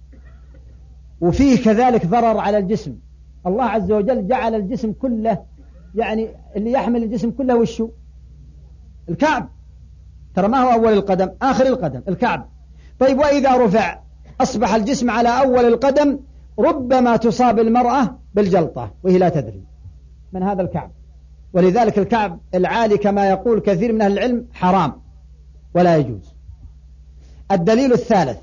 وفيه كذلك ضرر على الجسم. الله عز وجل جعل الجسم كله، يعني اللي يحمل الجسم كله وشو؟ الكعب. ترى ما هو أول القدم، آخر القدم الكعب. طيب وإذا رفع أصبح الجسم على أول القدم، ربما تصاب المرأة بالجلطة وهي لا تدري من هذا الكعب. ولذلك الكعب العالي كما يقول كثير من أهل العلم حرام ولا يجوز. الدليل الثالث،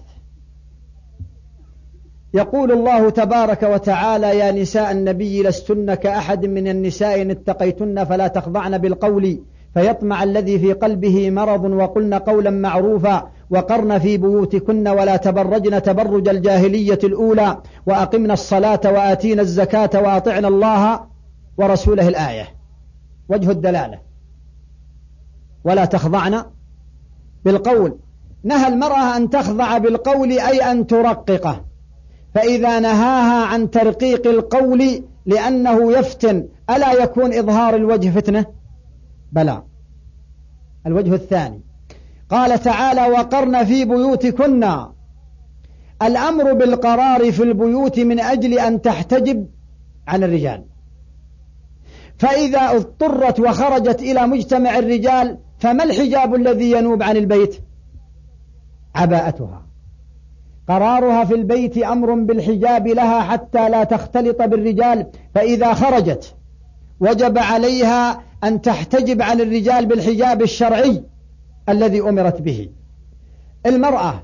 يقول الله تبارك وتعالى: يا نساء النبي لستن كأحد من النساء إن اتقيتن فلا تخضعن بالقول فيطمع الذي في قلبه مرض وقلن قولا معروفا وقرن في بيوتكن ولا تبرجن تبرج الجاهلية الأولى وأقمنا الصلاة وآتينا الزكاة وأطعنا الله ورسوله. الآية وجه الدلالة ولا تخضعن بالقول، نهى المرأة أن تخضع بالقول أي أن ترققه، فإذا نهاها عن ترقيق القول لأنه يفتن، ألا يكون إظهار الوجه فتنة؟ بلى. الوجه الثاني قال تعالى: وقرن في بيوتكن، الأمر بالقرار في البيوت من أجل أن تحتجب عن الرجال، فإذا اضطرت وخرجت إلى مجتمع الرجال فما الحجاب الذي ينوب عن البيت؟ عباءتها. قرارها في البيت أمر بالحجاب لها حتى لا تختلط بالرجال، فإذا خرجت وجب عليها أن تحتجب عن الرجال بالحجاب الشرعي الذي أمرت به. المرأة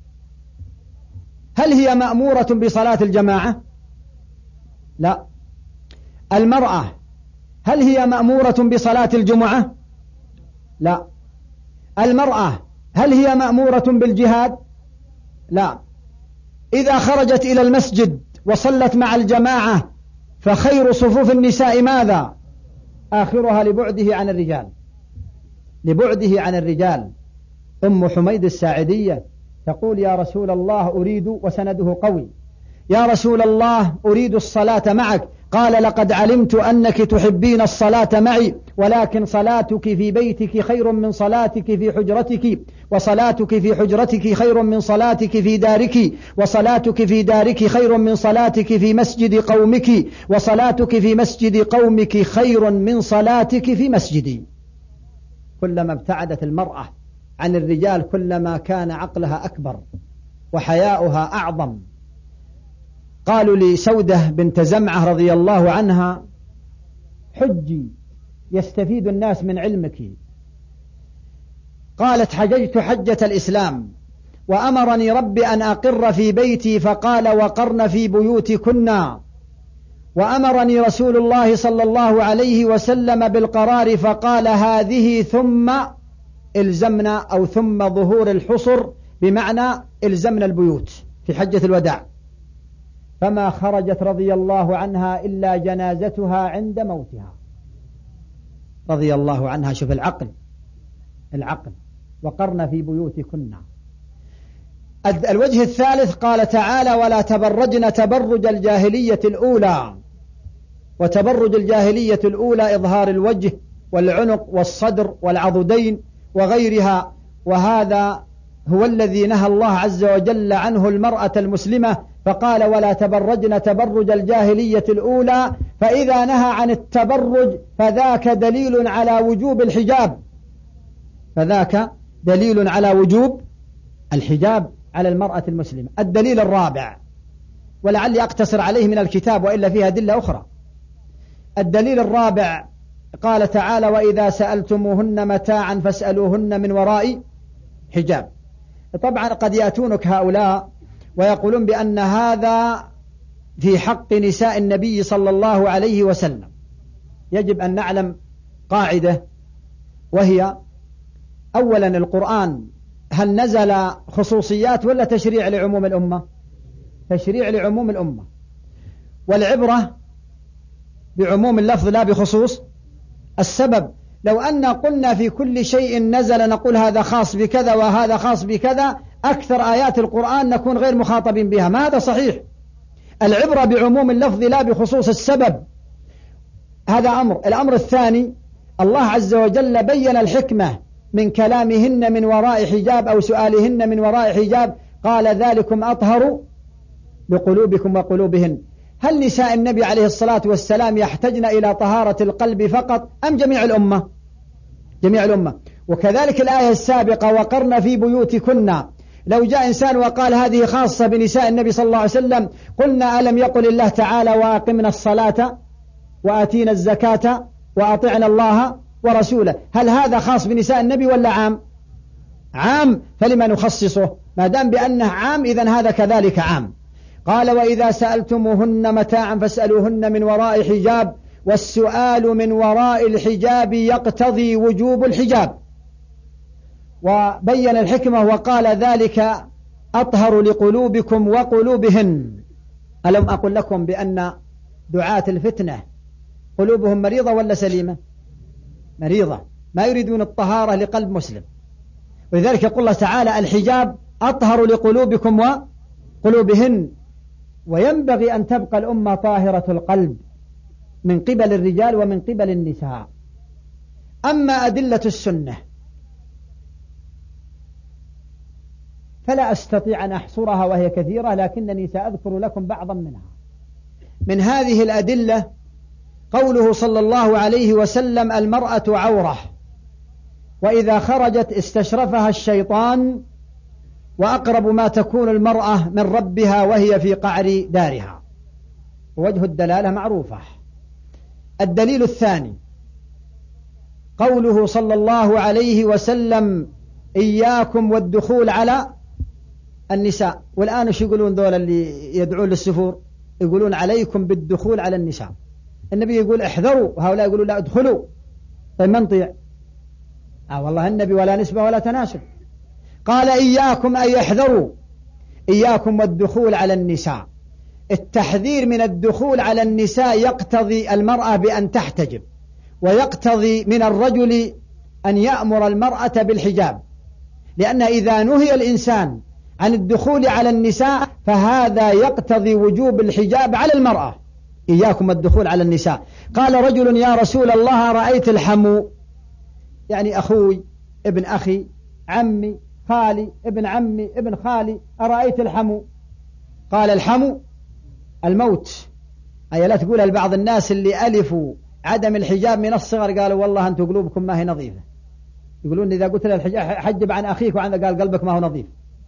هل هي مأمورة بصلاة الجماعة؟ لا. المرأة هل هي مأمورة بصلاة الجمعة؟ لا. المرأة هل هي مأمورة بالجهاد؟ لا. إذا خرجت إلى المسجد وصلت مع الجماعة فخير صفوف النساء ماذا؟ آخرها لبعده عن الرجال، لبعده عن الرجال. أم حميد الساعدية تقول: يا رسول الله أريد، وسنده قوي، يا رسول الله أريد الصلاة معك. قال: لقد علمت أنك تحبين الصلاة معي، ولكن صلاتك في بيتك خير من صلاتك في حجرتك، وصلاتك في حجرتك خير من صلاتك في دارك، وصلاتك في دارك خير من صلاتك في مسجد قومك، وصلاتك في مسجد قومك خير من صلاتك في مسجدي. كلما ابتعدت المرأة عن الرجال كلما كان عقلها أكبر وحياؤها أعظم. قالوا لسودة بنت زمعة رضي الله عنها: حجي يستفيد الناس من علمك. قالت: حججت حجة الإسلام وأمرني ربي أن أقر في بيتي فقال: وقرن في بيوتكن، وأمرني رسول الله صلى الله عليه وسلم بالقرار فقال: هذه ثم الزمنا، أو ثم ظهور الحصر، بمعنى الزمنا البيوت في حجة الوداع. فما خرجت رضي الله عنها إلا جنازتها عند موتها رضي الله عنها. شوف العقل، العقل. وقرن في بيوتكن. الوجه الثالث قال تعالى: ولا تبرجن تبرج الجاهلية الأولى. وتبرج الجاهلية الأولى إظهار الوجه والعنق والصدر والعضدين وغيرها، وهذا هو الذي نهى الله عز وجل عنه المرأة المسلمة، فقال: ولا تبرجن تبرج الجاهلية الأولى. فإذا نهى عن التبرج فذاك دليل على وجوب الحجاب، فذاك دليل على وجوب الحجاب على المرأة المسلمة. الدليل الرابع، ولعلي أقتصر عليه من الكتاب وإلا فيها أدلة أخرى. الدليل الرابع قال تعالى: وإذا سألتموهن متاعا فاسألوهن من وراء حجاب. طبعا قد يأتونك هؤلاء ويقولون بأن هذا في حق نساء النبي صلى الله عليه وسلم. يجب أن نعلم قاعدة، وهي: أولا القرآن هل نزل خصوصيات ولا تشريع لعموم الأمة؟ تشريع لعموم الأمة، والعبرة بعموم اللفظ لا بخصوص السبب. لو أن قلنا في كل شيء نزل نقول هذا خاص بكذا وهذا خاص بكذا، أكثر آيات القرآن نكون غير مخاطبين بها، ما هذا صحيح. العبرة بعموم اللفظ لا بخصوص السبب، هذا أمر. الأمر الثاني، الله عز وجل بين الحكمة من كلامهن من وراء حجاب أو سؤالهن من وراء حجاب، قال ذلكم أطهر لقلوبكم وقلوبهن. هل نساء النبي عليه الصلاة والسلام يحتجن إلى طهارة القلب فقط أم جميع الأمة؟ جميع الأمة. وكذلك الآية السابقة وقرن في بيوتكن، لو جاء إنسان وقال هذه خاصة بنساء النبي صلى الله عليه وسلم قلنا ألم يقل الله تعالى وأقمنا الصلاة وآتينا الزكاة وأطعنا الله ورسوله؟ هل هذا خاص بنساء النبي ولا عام؟ عام، فلما نخصصه؟ ما دام بأنه عام إذن هذا كذلك عام. قال وإذا سألتموهن متاعا فاسألوهن من وراء حجاب، والسؤال من وراء الحجاب يقتضي وجوب الحجاب. وبين الحكمة وقال ذلك أطهر لقلوبكم وقلوبهن. ألم أقل لكم بأن دعاة الفتنة قلوبهم مريضة ولا سليمة؟ مريضة، ما يريدون الطهارة لقلب مسلم. ولذلك يقول الله تعالى الحجاب أطهر لقلوبكم وقلوبهن. وينبغي أن تبقى الأمة طاهرة القلب من قبل الرجال ومن قبل النساء. أما أدلة السنة فلا أستطيع أن أحصرها وهي كثيرة، لكنني سأذكر لكم بعضا منها. من هذه الأدلة قوله صلى الله عليه وسلم المرأة عورة، وإذا خرجت استشرفها الشيطان، وأقرب ما تكون المرأة من ربها وهي في قعر دارها. ووجه الدلالة معروفة. الدليل الثاني قوله صلى الله عليه وسلم إياكم والدخول على النساء. والآن ايش يقولون ذول اللي يدعون للسفور؟ يقولون عليكم بالدخول على النساء. النبي يقول احذروا، وهؤلاء يقولون لا ادخلوا. طيب من طيع؟ آه والله النبي ولا نسبة ولا تناسب. قال إياكم أي احذروا، إياكم والدخول على النساء. التحذير من الدخول على النساء يقتضي المرأة بأن تحتجب، ويقتضي من الرجل أن يأمر المرأة بالحجاب، لأن إذا نهي الإنسان عن الدخول على النساء فهذا يقتضي وجوب الحجاب على المرأة. إياكم الدخول على النساء. قال رجل يا رسول الله رأيت الحمو، يعني أخوي ابن أخي عمي خالي ابن عمي ابن خالي، أرأيت الحمو؟ قال الحمو الموت. أي لا تقولها لبعض الناس اللي ألفوا عدم الحجاب من الصغر، قالوا والله أنتم قلوبكم ما هي نظيفة. يقولون إذا قلت له الحجاب حجب عن أخيك وعن قال قلبك ما هو نظيف.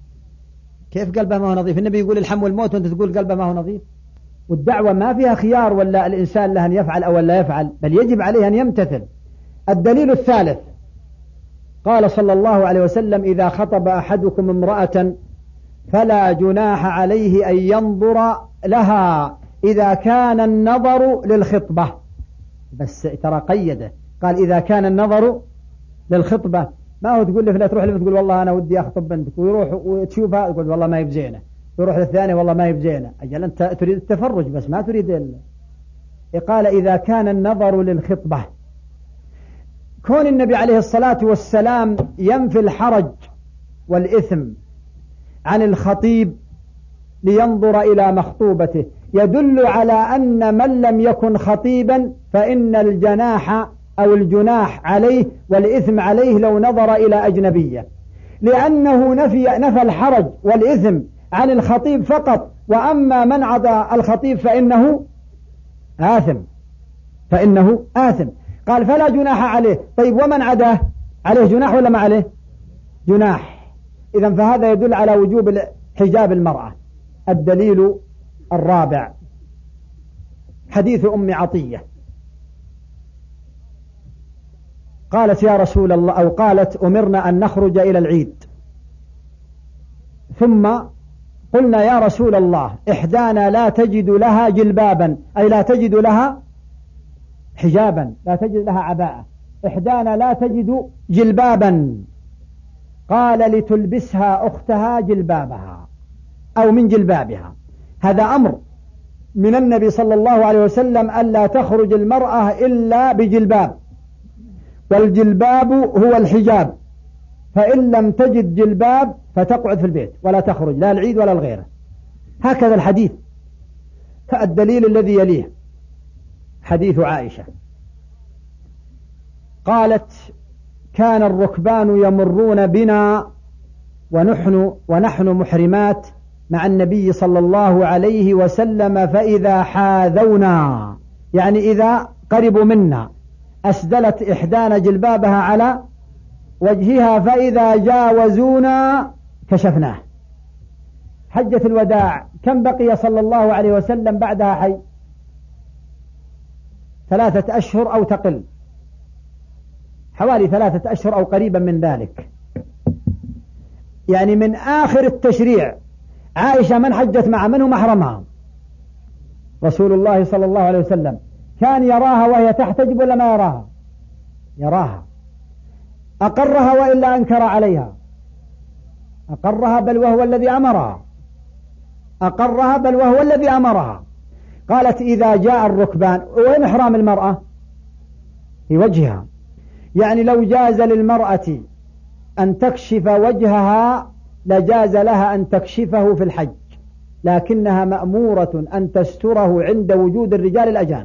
كيف قلبه ما هو نظيف؟ النبي يقول الحمو الموت وأنت تقول قلبه ما هو نظيف. والدعوة ما فيها خيار ولا الإنسان له أن يفعل أو لا يفعل، بل يجب عليه أن يمتثل. الدليل الثالث قال صلى الله عليه وسلم إذا خطب أحدكم امرأة فلا جناح عليه أن ينظر لها إذا كان النظر للخطبة. بس ترى قيده، قال إذا كان النظر للخطبة. ما هو تقول له فلا تروح له تقول والله أنا ودي أخطب بنتك، ويروح وتشوفها يقول والله ما يبزينه، يروح للثاني والله ما يبزينه. أجل أنت تريد التفرج بس ما تريد ال... قال إذا كان النظر للخطبة. كون النبي عليه الصلاة والسلام ينفي الحرج والإثم عن الخطيب لينظر إلى مخطوبته يدل على أن من لم يكن خطيبا فإن الجناح أو الجناح عليه والإثم عليه لو نظر إلى أجنبية، لأنه نفي, نفى الحرج والإثم عن الخطيب فقط، وأما من عدا الخطيب فإنه آثم فإنه آثم. قال فلا جناح عليه. طيب ومن عداه عليه جناح ولا ما عليه جناح؟ إذن فهذا يدل على وجوب حجاب المرأة. الدليل الرابع حديث أم عطية قالت يا رسول الله، أو قالت أمرنا أن نخرج إلى العيد، ثم قلنا يا رسول الله إحدانا لا تجد لها جلبابا، أي لا تجد لها حجابا، لا تجد لها عباءة، إحدانا لا تجد جلبابا. قال لتلبسها أختها جلبابها أو من جلبابها. هذا أمر من النبي صلى الله عليه وسلم ألا تخرج المرأة إلا بجلباب. والجلباب هو الحجاب، فإن لم تجد جلباب فتقعد في البيت ولا تخرج لا العيد ولا الغيره. هكذا الحديث. فالدليل الذي يليه حديث عائشة قالت: كان الركبان يمرون بنا ونحن, ونحن محرمات مع النبي صلى الله عليه وسلم، فإذا حاذونا يعني إذا قربوا منا أسدلت إحدانا جلبابها على وجهها، فإذا جاوزونا كشفناه. حجة الوداع كم بقي صلى الله عليه وسلم بعدها حي؟ ثلاثة أشهر أو تقل، حوالي ثلاثة أشهر أو قريبا من ذلك. يعني من آخر التشريع عائشة من حجت مع منه محرمها؟ رسول الله صلى الله عليه وسلم. كان يراها وهي تحتجب ولا ما يراها؟ يراها. أقرها وإلا أنكر عليها؟ أقرها بل وهو الذي أمرها، أقرها بل وهو الذي أمرها. قالت: إذا جاء الركبان. وين إحرام المرأة؟ في وجهها. يعني لو جاز للمرأة أن تكشف وجهها لجاز لها أن تكشفه في الحج، لكنها مأمورة أن تستره عند وجود الرجال الأجانب.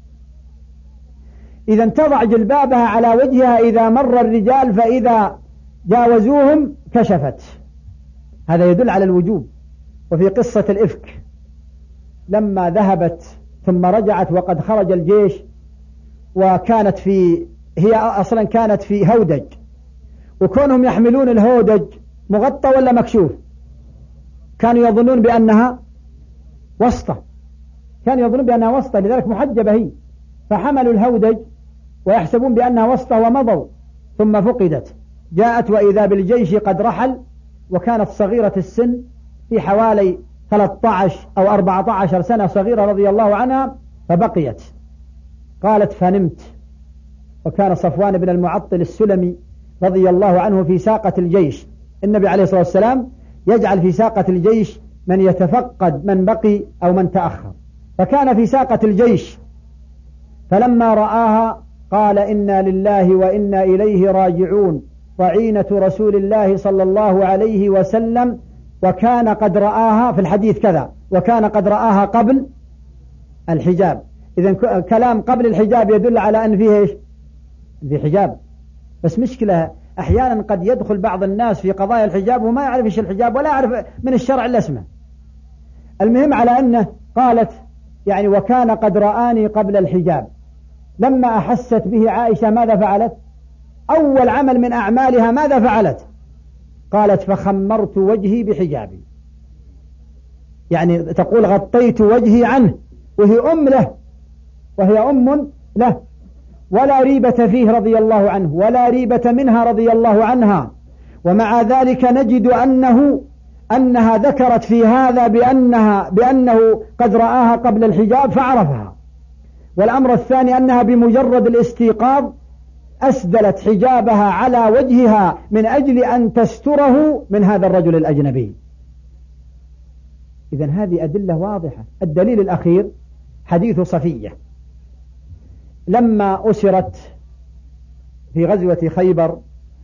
إذا تضع جلبابها على وجهها إذا مر الرجال، فإذا جاوزوهم كشفت. هذا يدل على الوجوب. وفي قصة الإفك لما ذهبت ثم رجعت وقد خرج الجيش، وكانت في هي أصلا كانت في هودج، وكونهم يحملون الهودج مغطى ولا مكشوف، كانوا يظنون بأنها وسطة، كانوا يظنون بأنها وسطة، لذلك محجبة هي، فحملوا الهودج ويحسبون بأنها وسطة ومضوا، ثم فقدت. جاءت وإذا بالجيش قد رحل، وكانت صغيرة السن في حوالي ثلاثة عشر أو أربعة عشر سنة، صغيرة رضي الله عنها، فبقيت. قالت: فنمت. وكان صفوان بن المعطل السلمي رضي الله عنه في ساقة الجيش. النبي عليه الصلاة والسلام يجعل في ساقة الجيش من يتفقد من بقي أو من تأخر، فكان في ساقة الجيش، فلما رآها قال: إنا لله وإنا إليه راجعون، طعينة رسول الله صلى الله عليه وسلم، وكان قد رآها في الحديث كذا، وكان قد رآها قبل الحجاب. إذن كلام قبل الحجاب يدل على أن فيه إيش؟ في حجاب. بس مشكلة أحيانا قد يدخل بعض الناس في قضايا الحجاب وما يعرف إيش الحجاب ولا يعرف من الشرع إلا اسمه. المهم على أنه قالت يعني وكان قد رآني قبل الحجاب. لما أحست به عائشة ماذا فعلت؟ أول عمل من أعمالها ماذا فعلت؟ قالت: فخمرت وجهي بحجابي، يعني تقول غطيت وجهي عنه، وهي أم له، وهي أم له، ولا ريبة فيه رضي الله عنه، ولا ريبة منها رضي الله عنها. ومع ذلك نجد أنه أنها ذكرت في هذا بأنها بأنه قد رآها قبل الحجاب فعرفها. والأمر الثاني أنها بمجرد الاستيقاظ أسدلت حجابها على وجهها من أجل أن تستره من هذا الرجل الأجنبي. إذن هذه أدلة واضحة. الدليل الأخير حديث صفية لما أسرت في غزوة خيبر،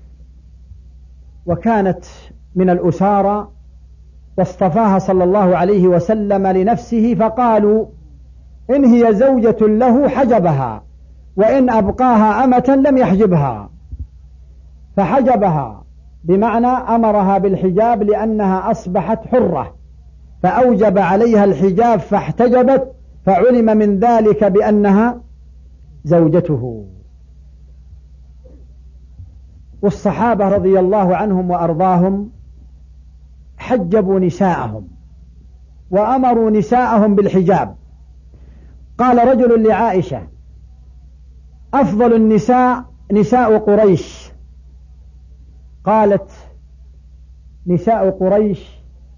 وكانت من الأسارى، واصطفاها صلى الله عليه وسلم لنفسه، فقالوا: إن هي زوجة له حجبها، وإن أبقاها أمة لم يحجبها. فحجبها بمعنى أمرها بالحجاب لأنها أصبحت حرة، فأوجب عليها الحجاب فاحتجبت، فعلم من ذلك بأنها زوجته. والصحابة رضي الله عنهم وأرضاهم حجبوا نساءهم وأمروا نساءهم بالحجاب. قال رجل لعائشة: أفضل النساء نساء قريش. قالت: نساء قريش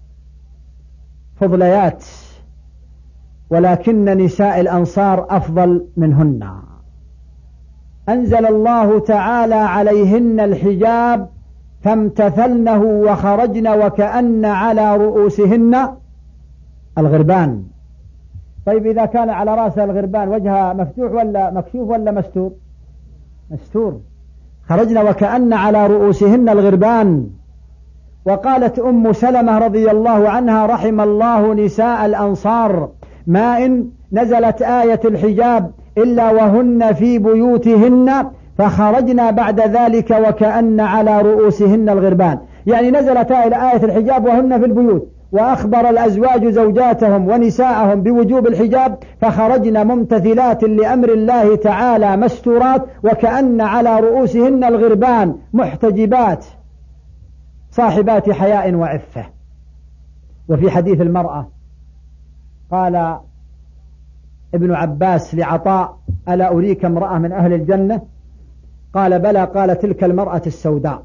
فضليات، ولكن نساء الأنصار أفضل منهن. أنزل الله تعالى عليهن الحجاب فامتثلنه وخرجن وكأن على رؤوسهن الغربان. طيب إذا كان على رأس الغربان وجهها مفتوح ولا مكشوف ولا مستور؟ مستور. خرجن وكأن على رؤوسهن الغربان. وقالت أم سلمة رضي الله عنها: رحم الله نساء الأنصار، ما إن نزلت آية الحجاب إلا وهن في بيوتهن فخرجنا بعد ذلك وكأن على رؤوسهن الغربان. يعني نزلت آية الحجاب وهن في البيوت، وأخبر الأزواج زوجاتهم ونساءهم بوجوب الحجاب، فخرجن ممتثلات لأمر الله تعالى مستورات وكأن على رؤوسهن الغربان، محتجبات صاحبات حياء وعفة. وفي حديث المرأة قال ابن عباس لعطاء: ألا أريك امرأة من أهل الجنة؟ قال: بلى. قال: تلك المرأة السوداء.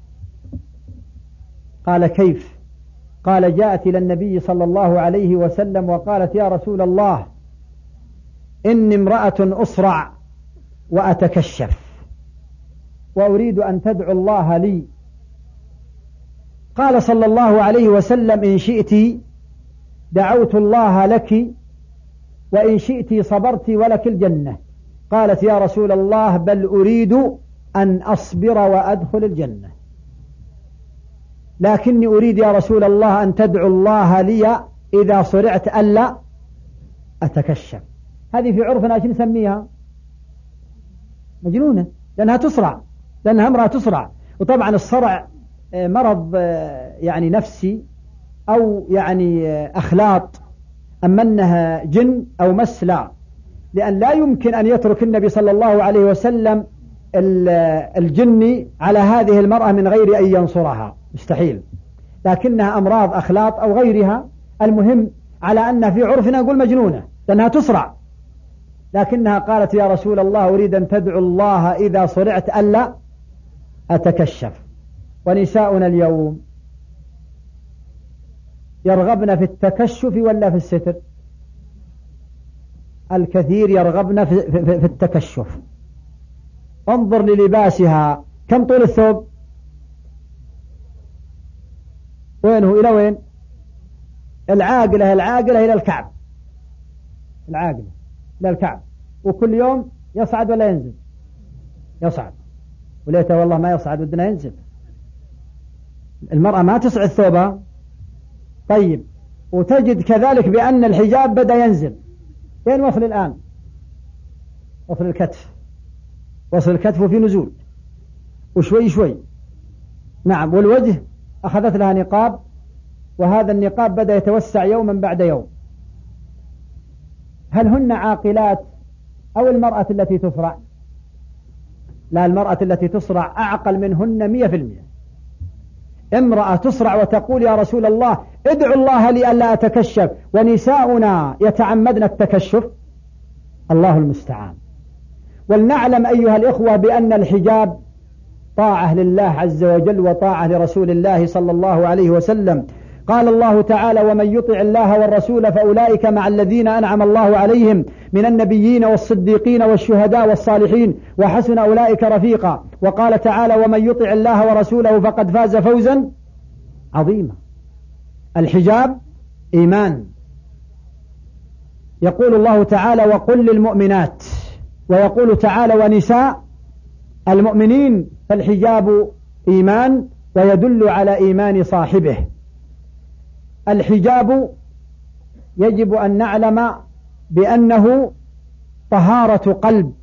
قال: كيف؟ قال: جاءت إلى النبي صلى الله عليه وسلم وقالت: يا رسول الله، إني امرأة أصرع وأتكشف وأريد أن تدعو الله لي. قال صلى الله عليه وسلم: إن شئت دعوت الله لك، وإن شئت صبرت ولك الجنة. قالت: يا رسول الله، بل أريد أن أصبر وأدخل الجنة، لكني أريد يا رسول الله أن تدعو الله لي إذا صرعت ألا أتكشف. هذه في عرفنا ايش نسميها؟ مجنونة، لأنها تصرع، لأنها امرأة تصرع. وطبعا الصرع مرض يعني نفسي أو يعني أخلاط، أما أنها جن أو مس لا، لأن لا يمكن أن يترك النبي صلى الله عليه وسلم الجن على هذه المرأة من غير أن ينصرها، مستحيل. لكنها أمراض أخلاط أو غيرها، المهم على أنها في عرفنا نقول مجنونة لأنها تصرع. لكنها قالت: يا رسول الله، أريد أن تدعو الله إذا صرعت ألا أتكشف. ونساؤنا اليوم يرغبن في التكشف ولا في الستر؟ الكثير يرغبن في, في, في التكشف. انظر للباسها، كم طول الثوب؟ وينه إلى وين؟ العاقلة العاقلة إلى الكعب، العاقلة إلى الكعب، وكل يوم يصعد ولا ينزل؟ يصعد. وليته والله ما يصعد، ودنا ينزل. المرأة ما تصعد ثوبها. طيب، وتجد كذلك بأن الحجاب بدأ ينزل. وين وصل الآن؟ وصل الكتف، وصل الكتف في نزول، وشوي شوي. نعم. والوجه أخذت لها نقاب، وهذا النقاب بدأ يتوسع يوما بعد يوم. هل هن عاقلات أو المرأة التي تصرع؟ لا، المرأة التي تصرع أعقل منهن مية في المية. امرأة تصرع وتقول: يا رسول الله، ادعو الله لي ألا أتكشف، ونساؤنا يتعمدن التكشف. الله المستعان. ولنعلم أيها الإخوة بأن الحجاب طاعة لله عز وجل وطاعة لرسول الله صلى الله عليه وسلم. قال الله تعالى: ومن يطع الله والرسول فأولئك مع الذين أنعم الله عليهم من النبيين والصديقين والشهداء والصالحين وحسن أولئك رفيقا. وقال تعالى: ومن يطع الله ورسوله فقد فاز فوزا عظيما. الحجاب إيمان. يقول الله تعالى: وقل للمؤمنات، ويقول تعالى: ونساء المؤمنين. فالحجاب إيمان ويدل على إيمان صاحبه. الحجاب يجب أن نعلم بأنه طهارة قلب،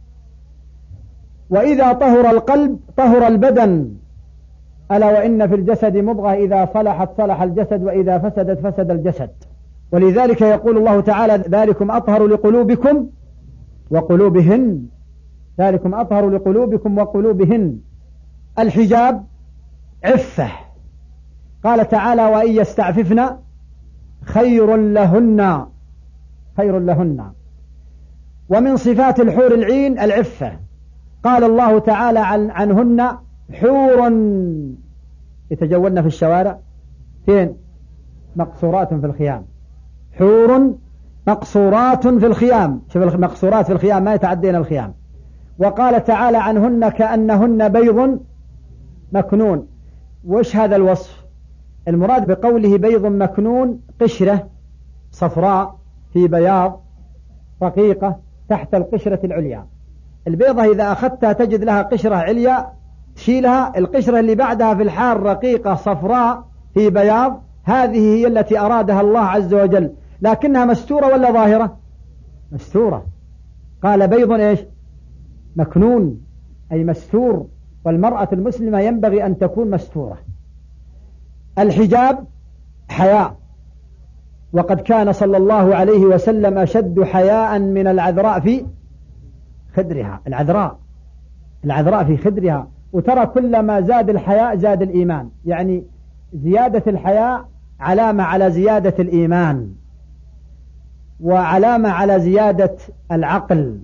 وإذا طهر القلب طهر البدن. ألا وإن في الجسد مضغة إذا صلحت صلح الجسد وإذا فسدت فسد الجسد. ولذلك يقول الله تعالى: ذلكم أطهر لقلوبكم وقلوبهن، ذلكم أطهر لقلوبكم وقلوبهن. الحجاب عفة. قال تعالى: وإن يستعففن خير لهن، خير لهن. ومن صفات الحور العين العفة. قال الله تعالى عن عنهن: حور يتجولن في الشوارع، فين؟ مقصورات في الخيام. حور مقصورات في الخيام. شوف، المقصورات في الخيام ما يتعدين الخيام. وقال تعالى عنهن: كأنهن بيض مكنون. وإيش هذا الوصف؟ المراد بقوله بيض مكنون قشرة صفراء في بياض رقيقة تحت القشرة العليا. البيضة إذا أخذتها تجد لها قشرة عليا تشيلها، القشرة اللي بعدها في الحال رقيقة صفراء في بياض، هذه هي التي أرادها الله عز وجل، لكنها مستورة ولا ظاهرة؟ مستورة. قال بيض إيش؟ مكنون، أي مستور، والمرأة المسلمة ينبغي أن تكون مستورة. الحجاب حياء، وقد كان صلى الله عليه وسلم أشد حياء من العذراء في خدرها. العذراء العذراء في خدرها. وترى كلما زاد الحياء زاد الإيمان، يعني زيادة الحياء علامة على زيادة الإيمان، وعلامة على زيادة العقل.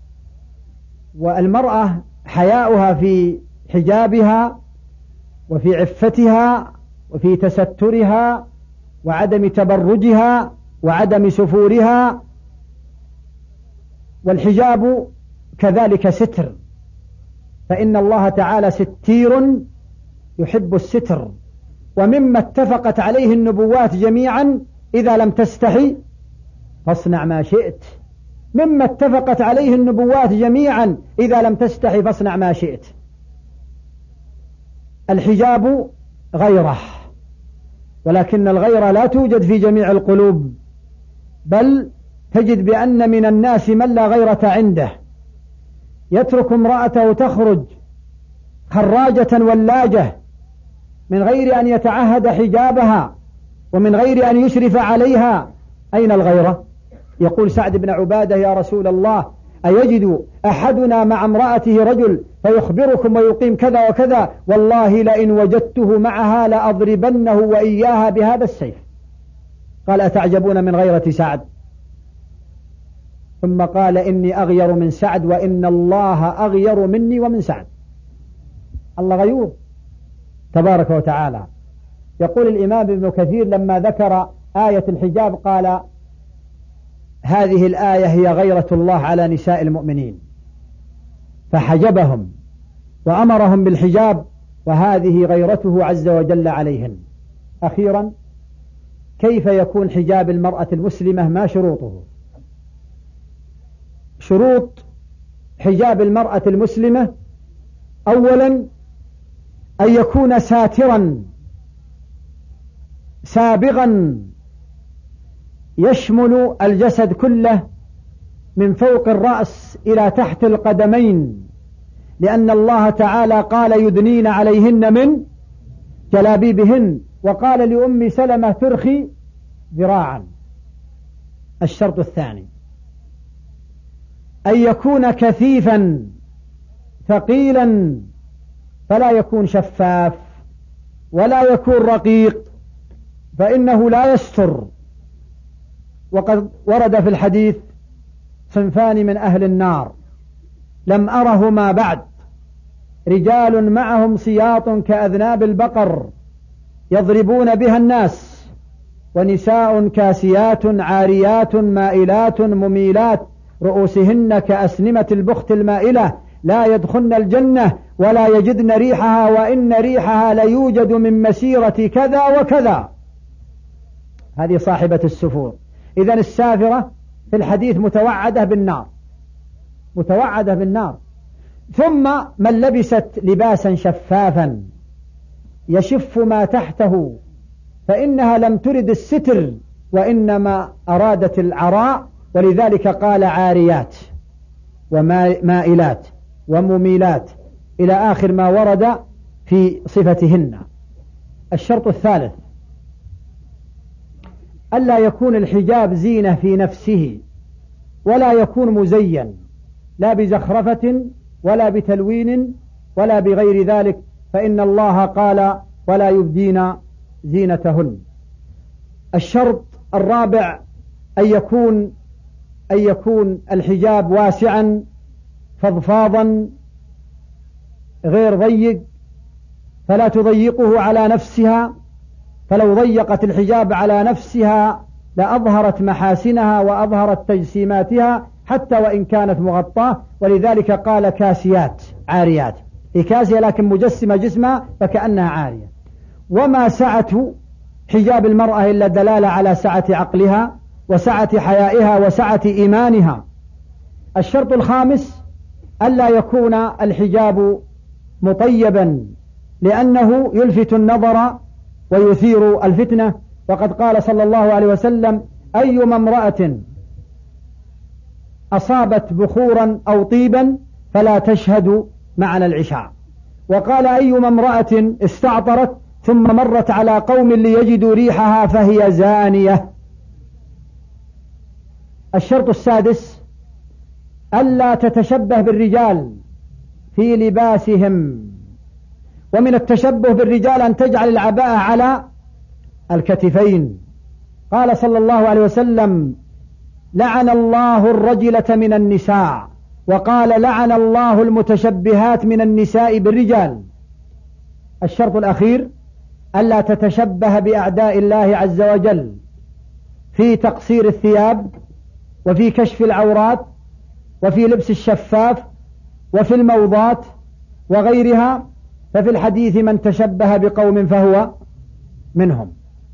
والمرأة حياؤها في حجابها وفي عفتها وفي تسترها وعدم تبرجها وعدم سفورها. والحجاب كذلك ستر، فإن الله تعالى ستير يحب الستر. ومما اتفقت عليه النبوات جميعا إذا لم تستحي فاصنع ما شئت، مما اتفقت عليه النبوات جميعا إذا لم تستحي فاصنع ما شئت. الحجاب غيره، ولكن الغيرة لا توجد في جميع القلوب، بل تجد بأن من الناس من لا غيرة عنده، يترك امرأته تخرج خراجة ولاجة من غير أن يتعهد حجابها ومن غير أن يشرف عليها. أين الغيرة؟ يقول سعد بن عبادة: يا رسول الله، أيجد أحدنا مع امرأته رجل فيخبركم ويقيم كذا وكذا، والله لئن وجدته معها لأضربنه وإياها بهذا السيف. قال: أتعجبون من غيرة سعد؟ ثم قال: إني أغير من سعد وإن الله أغير مني ومن سعد. الله غيور تبارك وتعالى. يقول الإمام ابن كثير لما ذكر آية الحجاب قال: هذه الآية هي غيرة الله على نساء المؤمنين، فحجبهم وأمرهم بالحجاب، وهذه غيرته عز وجل عليهن. أخيرا، كيف يكون حجاب المرأة المسلمة؟ ما شروطه؟ شروط حجاب المرأة المسلمة: أولا أن يكون ساترا سابغا يشمل الجسد كله من فوق الرأس إلى تحت القدمين، لأن الله تعالى قال: يدنين عليهن من جلابيبهن، وقال لأم سلمة: ترخي ذراعا. الشرط الثاني أن يكون كثيفا ثقيلا، فلا يكون شفاف ولا يكون رقيق، فإنه لا يستر. وقد ورد في الحديث: صنفان من أهل النار لم أرهما بعد، رجال معهم سياط كأذناب البقر يضربون بها الناس، ونساء كاسيات عاريات مائلات مميلات رؤوسهن كأسنمة البخت المائلة لا يدخلن الجنة ولا يجدن ريحها، وإن ريحها ليوجد من مسيرة كذا وكذا. هذه صاحبة السفور. إذن السافرة في الحديث متوعدة بالنار، متوعدة بالنار. ثم من لبست لباسا شفافا يشف ما تحته، فإنها لم ترد الستر وإنما أرادت العراء، ولذلك قال: عاريات ومائلات ومميلات إلى آخر ما ورد في صفتهن. الشرط الثالث ألا يكون الحجاب زينة في نفسه، ولا يكون مزين لا بزخرفة ولا بتلوين ولا بغير ذلك، فإن الله قال: ولا يبدين زينتهن. الشرط الرابع أن يكون أن يكون الحجاب واسعا فضفاضا غير ضيق، فلا تضيقه على نفسها، فلو ضيقت الحجاب على نفسها لأظهرت محاسنها وأظهرت تجسيماتها حتى وإن كانت مغطاة. ولذلك قال: كاسيات عاريات، هي كاسية لكن مجسمة جسمها فكأنها عارية. وما سعة حجاب المرأة إلا دلالة على سعة عقلها وسعة حيائها وسعة إيمانها. الشرط الخامس ألا يكون الحجاب مطيبا لأنه يلفت النظر ويثير الفتنة، وقد قال صلى الله عليه وسلم: أيما امرأة أصابت بخورا أو طيبا فلا تشهد معنا العشاء. وقال: أيما امرأة استعطرت ثم مرت على قوم ليجدوا ريحها فهي زانية. الشرط السادس: ألا تتشبه بالرجال في لباسهم. ومن التشبه بالرجال أن تجعل العباءة على الكتفين. قال صلى الله عليه وسلم: لعن الله الرجلة من النساء، وقال: لعن الله المتشبهات من النساء بالرجال. الشرط الأخير: ألا تتشبه بأعداء الله عز وجل في تقصير الثياب وفي كشف العورات وفي لبس الشفاف وفي الموضات وغيرها، ففي الحديث: من تشبه بقوم فهو منهم.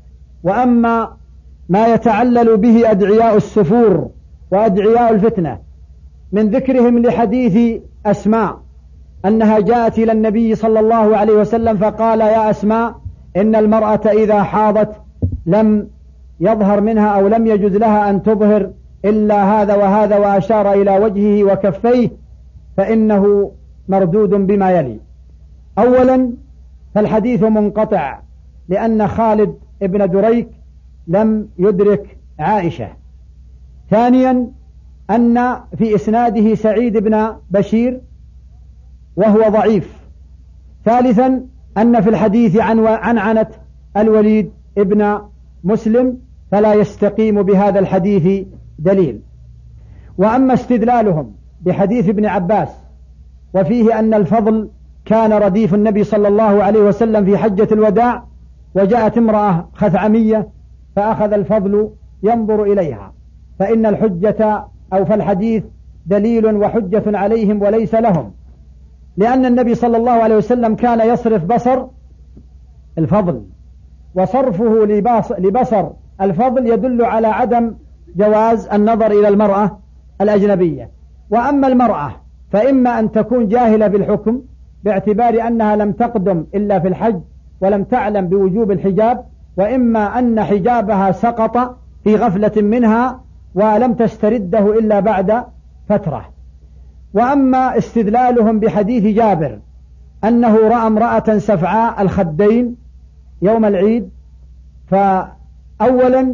وأما ما يتعلل به أدعياء السفور وأدعياء الفتنة من ذكرهم لحديث أسماء أنها جاءت إلى النبي صلى الله عليه وسلم فقال: يا أسماء، إن المرأة إذا حاضت لم يظهر منها أو لم يجوز لها أن تظهر إلا هذا وهذا، وأشار إلى وجهه وكفيه، فإنه مردود بما يلي. أولا، فالحديث منقطع لأن خالد ابن دريك لم يدرك عائشة. ثانيا، أن في إسناده سعيد بن بشير وهو ضعيف. ثالثا، أن في الحديث عن عنعنة الوليد ابن مسلم، فلا يستقيم بهذا الحديث دليل. وأما استدلالهم بحديث ابن عباس وفيه أن الفضل كان رديف النبي صلى الله عليه وسلم في حجة الوداع، وجاءت امرأة خثعمية فأخذ الفضل ينظر إليها، فإن الحجة أو فالحديث دليل وحجة عليهم وليس لهم، لأن النبي صلى الله عليه وسلم كان يصرف بصر الفضل، وصرفه لبصر الفضل يدل على عدم جواز النظر إلى المرأة الأجنبية. وأما المرأة فإما أن تكون جاهلة بالحكم باعتبار أنها لم تقدم إلا في الحج ولم تعلم بوجوب الحجاب، وإما أن حجابها سقط في غفلة منها ولم تسترده إلا بعد فترة. وأما استدلالهم بحديث جابر أنه رأى امرأة سفعاء الخدين يوم العيد، فأولا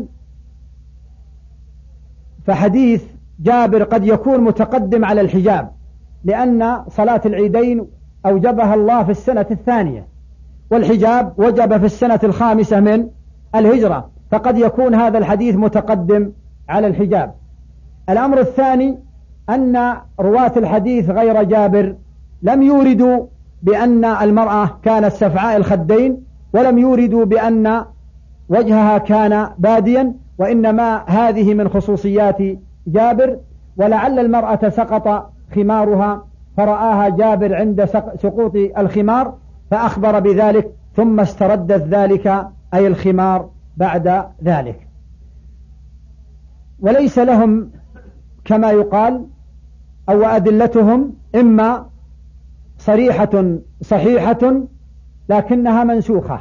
فحديث جابر قد يكون متقدم على الحجاب، لأن صلاة العيدين أوجبها الله في السنة الثانية، والحجاب وجب في السنة الخامسة من الهجرة، فقد يكون هذا الحديث متقدم على الحجاب. الأمر الثاني أن رواة الحديث غير جابر لم يوردوا بأن المرأة كانت سفعاء الخدين، ولم يوردوا بأن وجهها كان باديا، وإنما هذه من خصوصيات جابر. ولعل المرأة سقط خمارها فرآها جابر عند سقوط الخمار فأخبر بذلك، ثم استردت ذلك أي الخمار بعد ذلك. وليس لهم كما يقال أو أدلتهم إما صريحة صحيحة لكنها منسوخة،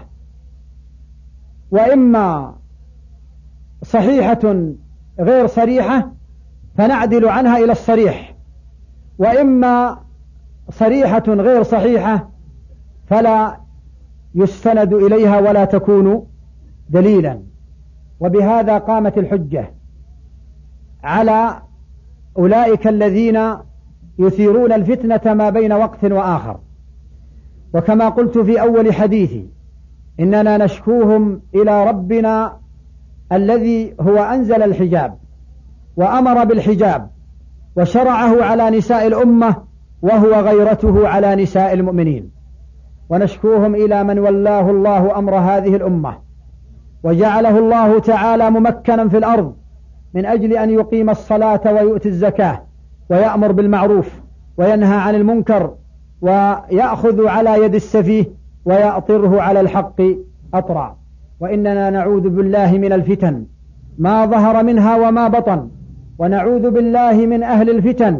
وإما صحيحة غير صريحة فنعدل عنها إلى الصريح، وإما صريحة غير صحيحة فلا يستند إليها ولا تكون دليلا. وبهذا قامت الحجة على أولئك الذين يثيرون الفتنة ما بين وقت وآخر. وكما قلت في أول حديثي إننا نشكوهم إلى ربنا الذي هو أنزل الحجاب وأمر بالحجاب وشرعه على نساء الأمة، وهو غيرته على نساء المؤمنين. ونشكوهم إلى من ولاه الله أمر هذه الأمة وجعله الله تعالى ممكنا في الأرض من أجل أن يقيم الصلاة ويؤتي الزكاة ويأمر بالمعروف وينهى عن المنكر ويأخذ على يد السفيه ويأطره على الحق أطرا. وإننا نعوذ بالله من الفتن ما ظهر منها وما بطن، ونعوذ بالله من أهل الفتن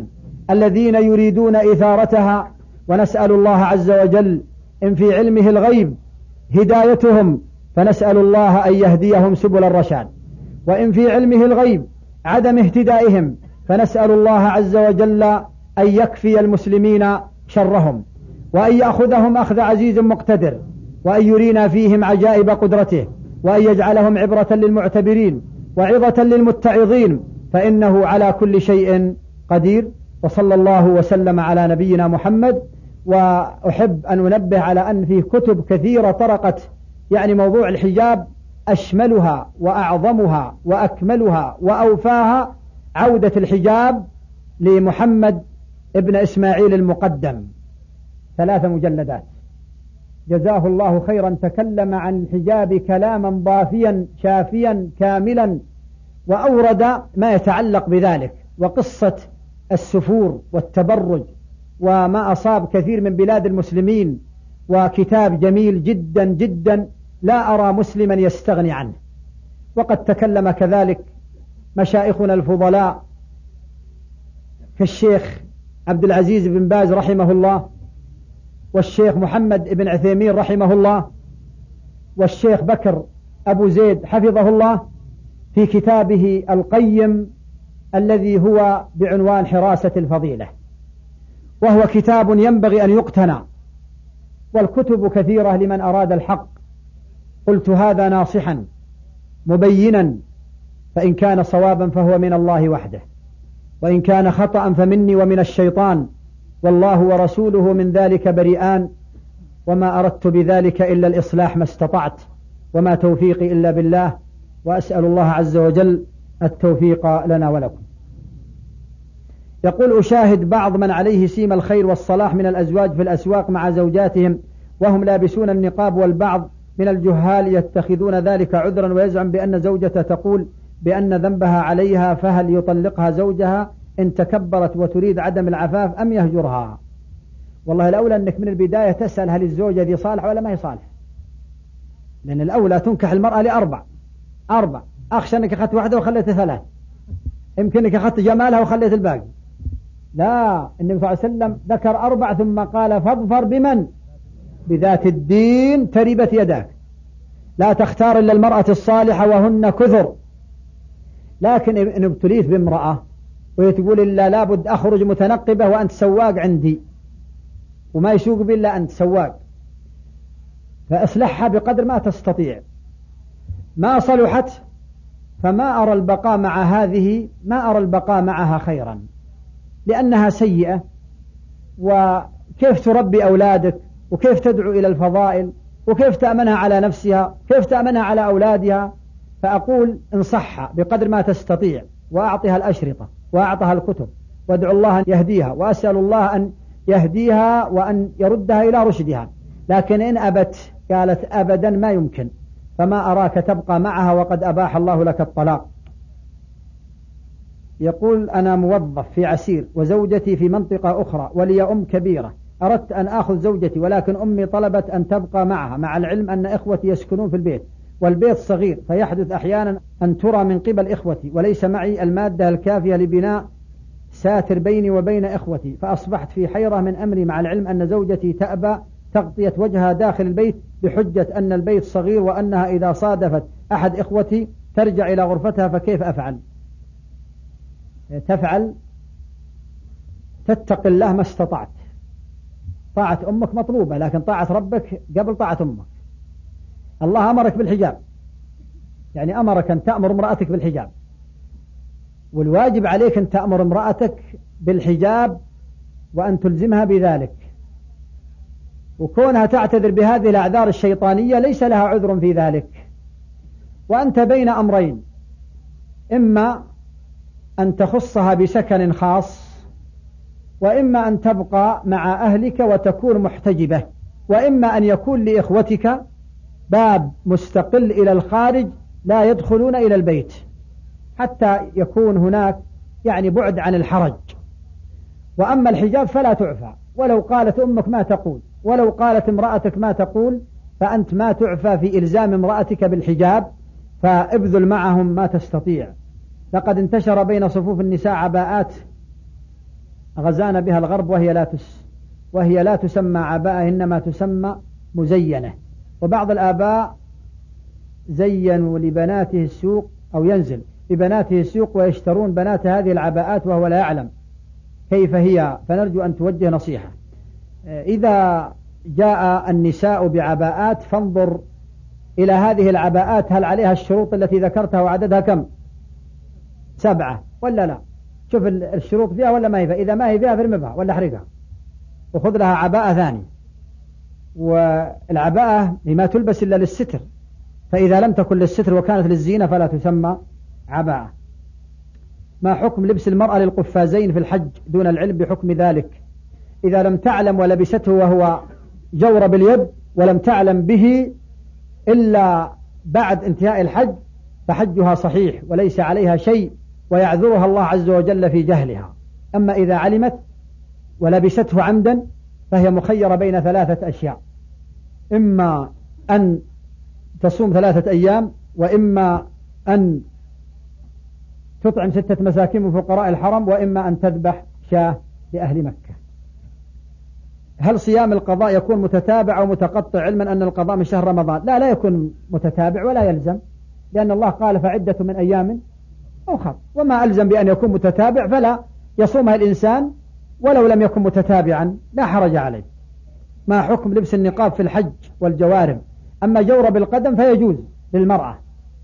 الذين يريدون إثارتها، ونسأل الله عز وجل إن في علمه الغيب هدايتهم فنسأل الله أن يهديهم سبل الرشاد، وإن في علمه الغيب عدم اهتدائهم فنسأل الله عز وجل أن يكفي المسلمين شرهم، وأن يأخذهم أخذ عزيز مقتدر، وأن يرينا فيهم عجائب قدرته، وأن يجعلهم عبرة للمعتبرين وعظة للمتعظين، فإنه على كل شيء قدير. وصلى الله وسلم على نبينا محمد. وأحب أن أنبه على أن فيه كتب كثيرة طرقت يعني موضوع الحجاب، أشملها وأعظمها وأكملها وأوفاها عودة الحجاب لمحمد ابن إسماعيل المقدم، ثلاث مجلدات، جزاه الله خيرا. تكلم عن الحجاب كلاما ضافيا شافيا كاملا، وأورد ما يتعلق بذلك، وقصة السفور والتبرج وما أصاب كثير من بلاد المسلمين، وكتاب جميل جدا جدا لا أرى مسلما يستغني عنه. وقد تكلم كذلك مشايخنا الفضلاء كالشيخ عبد العزيز بن باز رحمه الله، والشيخ محمد بن عثيمين رحمه الله، والشيخ بكر أبو زيد حفظه الله في كتابه القيم الذي هو بعنوان حراسة الفضيلة، وهو كتاب ينبغي أن يقتنى، والكتب كثيرة لمن أراد الحق. قلت هذا ناصحا مبينا، فإن كان صوابا فهو من الله وحده، وإن كان خطأ فمني ومن الشيطان، والله ورسوله من ذلك بريئان، وما أردت بذلك إلا الإصلاح ما استطعت، وما توفيقي إلا بالله، وأسأل الله عز وجل التوفيق لنا ولكم. يقول أشاهد بعض من عليه سيم الخير والصلاح من الأزواج في الأسواق مع زوجاتهم وهم لابسون النقاب، والبعض من الجهال يتخذون ذلك عذرا، ويزعم بأن زوجته تقول بأن ذنبها عليها، فهل يطلقها زوجها إن تكبرت وتريد عدم العفاف أم يهجرها؟ والله الأولى أنك من البداية تسأل هل الزوجة دي صالحة ولا ما هي صالحة، لأن الأولى تنكح المرأة لأربع أربع أخشى أنك أخذت واحدة وخليت ثلاث، يمكنك أخذت جمالها وخليت الباقي. لا، النبي صلى الله عليه وسلم ذكر أربع ثم قال فاظفر بمن بذات الدين تربت يداك، لا تختار إلا المرأة الصالحة وهن كثر. لكن إن ابتليت بامرأة وهي تقول إلا لابد أخرج متنقبة وأنت سواق عندي، وما يسوق بالله أنت سواق، فأصلحها بقدر ما تستطيع. ما صلحت فما أرى البقاء مع هذه، ما أرى البقاء معها خيرا، لأنها سيئة. وكيف تربي أولادك، وكيف تدعو إلى الفضائل، وكيف تأمنها على نفسها، كيف تأمنها على أولادها؟ فأقول انصحها بقدر ما تستطيع، وأعطها الأشرطة، وأعطها الكتب، وادعو الله أن يهديها، وأسأل الله أن يهديها وأن يردها إلى رشدها. لكن إن أبت قالت أبدا ما يمكن، فما أراك تبقى معها وقد أباح الله لك الطلاق. يقول أنا موظف في عسير وزوجتي في منطقة أخرى ولي أم كبيرة، أردت أن أخذ زوجتي ولكن أمي طلبت أن تبقى معها، مع العلم أن إخوتي يسكنون في البيت والبيت صغير، فيحدث أحيانا أن ترى من قبل إخوتي، وليس معي المادة الكافية لبناء ساتر بيني وبين إخوتي، فأصبحت في حيرة من أمري، مع العلم أن زوجتي تأبى تغطية وجهها داخل البيت بحجة أن البيت صغير، وأنها إذا صادفت أحد إخوتي ترجع إلى غرفتها، فكيف أفعل؟ تفعل تتق الله ما استطعت. طاعة أمك مطلوبة، لكن طاعة ربك قبل طاعة أمك. الله أمرك بالحجاب، يعني أمرك أن تأمر امرأتك بالحجاب، والواجب عليك أن تأمر امرأتك بالحجاب وأن تلزمها بذلك. وكونها تعتذر بهذه الأعذار الشيطانية ليس لها عذر في ذلك. وأنت بين أمرين، إما أن تخصها بسكن خاص، وإما أن تبقى مع أهلك وتكون محتجبة، وإما أن يكون لإخوتك باب مستقل إلى الخارج لا يدخلون إلى البيت، حتى يكون هناك يعني بعد عن الحرج. وأما الحجاب فلا تعفى، ولو قالت أمك ما تقول، ولو قالت امرأتك ما تقول، فأنت ما تعفى في إلزام امرأتك بالحجاب، فابذل معهم ما تستطيع. لقد انتشر بين صفوف النساء عباءات غزانا بها الغرب وهي لا تس وهي لا تسمى عباءة إنما تسمى مزينة. وبعض الآباء زينوا لبناته السوق أو ينزل لبناته السوق ويشترون بنات هذه العباءات وهو لا يعلم كيف هي، فنرجو أن توجه نصيحة. إذا جاء النساء بعباءات فانظر إلى هذه العباءات هل عليها الشروط التي ذكرتها وعددها كم؟ سبعة ولا لا؟ شوف الشروط فيها ولا ما هي فيها، إذا ما هي فيها فرمبها ولا حرقها وخذ لها عباءة ثانية. والعباءة ما تلبس إلا للستر، فإذا لم تكن للستر وكانت للزينة فلا تسمى عباءة. ما حكم لبس المرأة للقفازين في الحج دون العلم بحكم ذلك؟ إذا لم تعلم ولبسته وهو جور باليد ولم تعلم به إلا بعد انتهاء الحج فحجها صحيح وليس عليها شيء ويعذرها الله عز وجل في جهلها. أما إذا علمت ولبسته عمدا فهي مخيرة بين ثلاثة أشياء، إما أن تصوم ثلاثة أيام، وإما أن تطعم ستة مساكين من فقراء الحرم، وإما أن تذبح شاة لأهل مكة. هل صيام القضاء يكون متتابع أو متقطع، علما أن القضاء من شهر رمضان؟ لا لا يكون متتابع ولا يلزم، لأن الله قال فعدة من أيام أخر، وما ألزم بأن يكون متتابع فلا يصومها الإنسان ولو لم يكن متتابعا لا حرج عليه. ما حكم لبس النقاب في الحج والجوارب؟ أما جور بالقدم فيجوز للمرأة،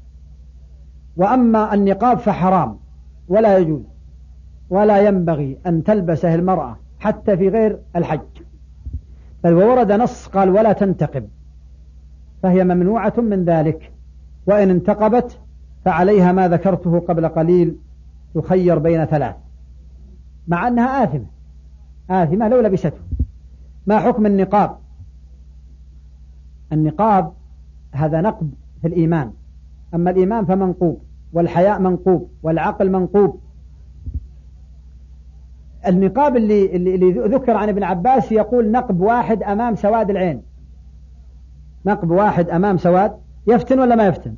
وأما النقاب فحرام ولا يجوز ولا ينبغي أن تلبسه المرأة حتى في غير الحج. بل وورد نص قال ولا تنتقب، فهي ممنوعة من ذلك، وإن انتقبت فعليها ما ذكرته قبل قليل، تخير بين ثلاث، مع أنها آثمة آثمة لو لبسته. ما حكم النقاب؟ النقاب هذا نقب في الإيمان، أما الإيمان فمنقوب، والحياء منقوب، والعقل منقوب. النقاب اللي, اللي ذكر عن ابن عباس يقول نقب واحد أمام سواد العين، نقب واحد أمام سواد، يفتن ولا ما يفتن؟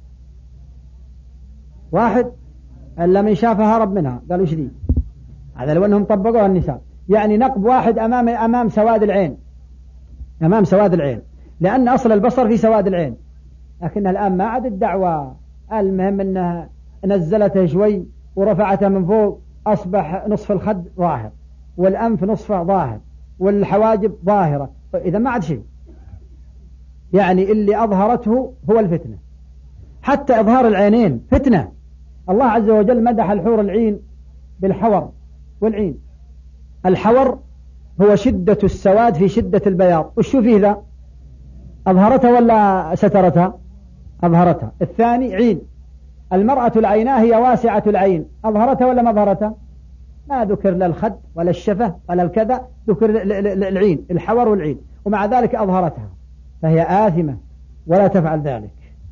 واحد إلا من شافها هرب منها، قالوا ايش ذي؟ هذا لو أنهم طبقوها النساء، يعني نقب واحد أمام أمام سواد العين، أمام سواد العين، لأن أصل البصر في سواد العين، لكنها الآن ما عاد الدعوة، المهم أنها نزلته شوي ورفعته من فوق، أصبح نصف الخد ظاهر والأنف نصفه ظاهر والحواجب ظاهرة، إذا ما عاد شيء، يعني اللي أظهرته هو الفتنة. حتى إظهار العينين فتنة، الله عز وجل مدح الحور العين بالحور والعين. الحور هو شدة السواد في شدة البياض، وشو فيه ذا؟ أظهرتها ولا سترتها؟ أظهرتها. الثاني عين، المرأة العيناء هي واسعة العين، أظهرتها ولا ما أظهرتها؟ ما ذكر لا الخد ولا الشفة ولا الكذا، ذكر العين، الحور والعين، ومع ذلك أظهرتها، فهي آثمة ولا تفعل ذلك.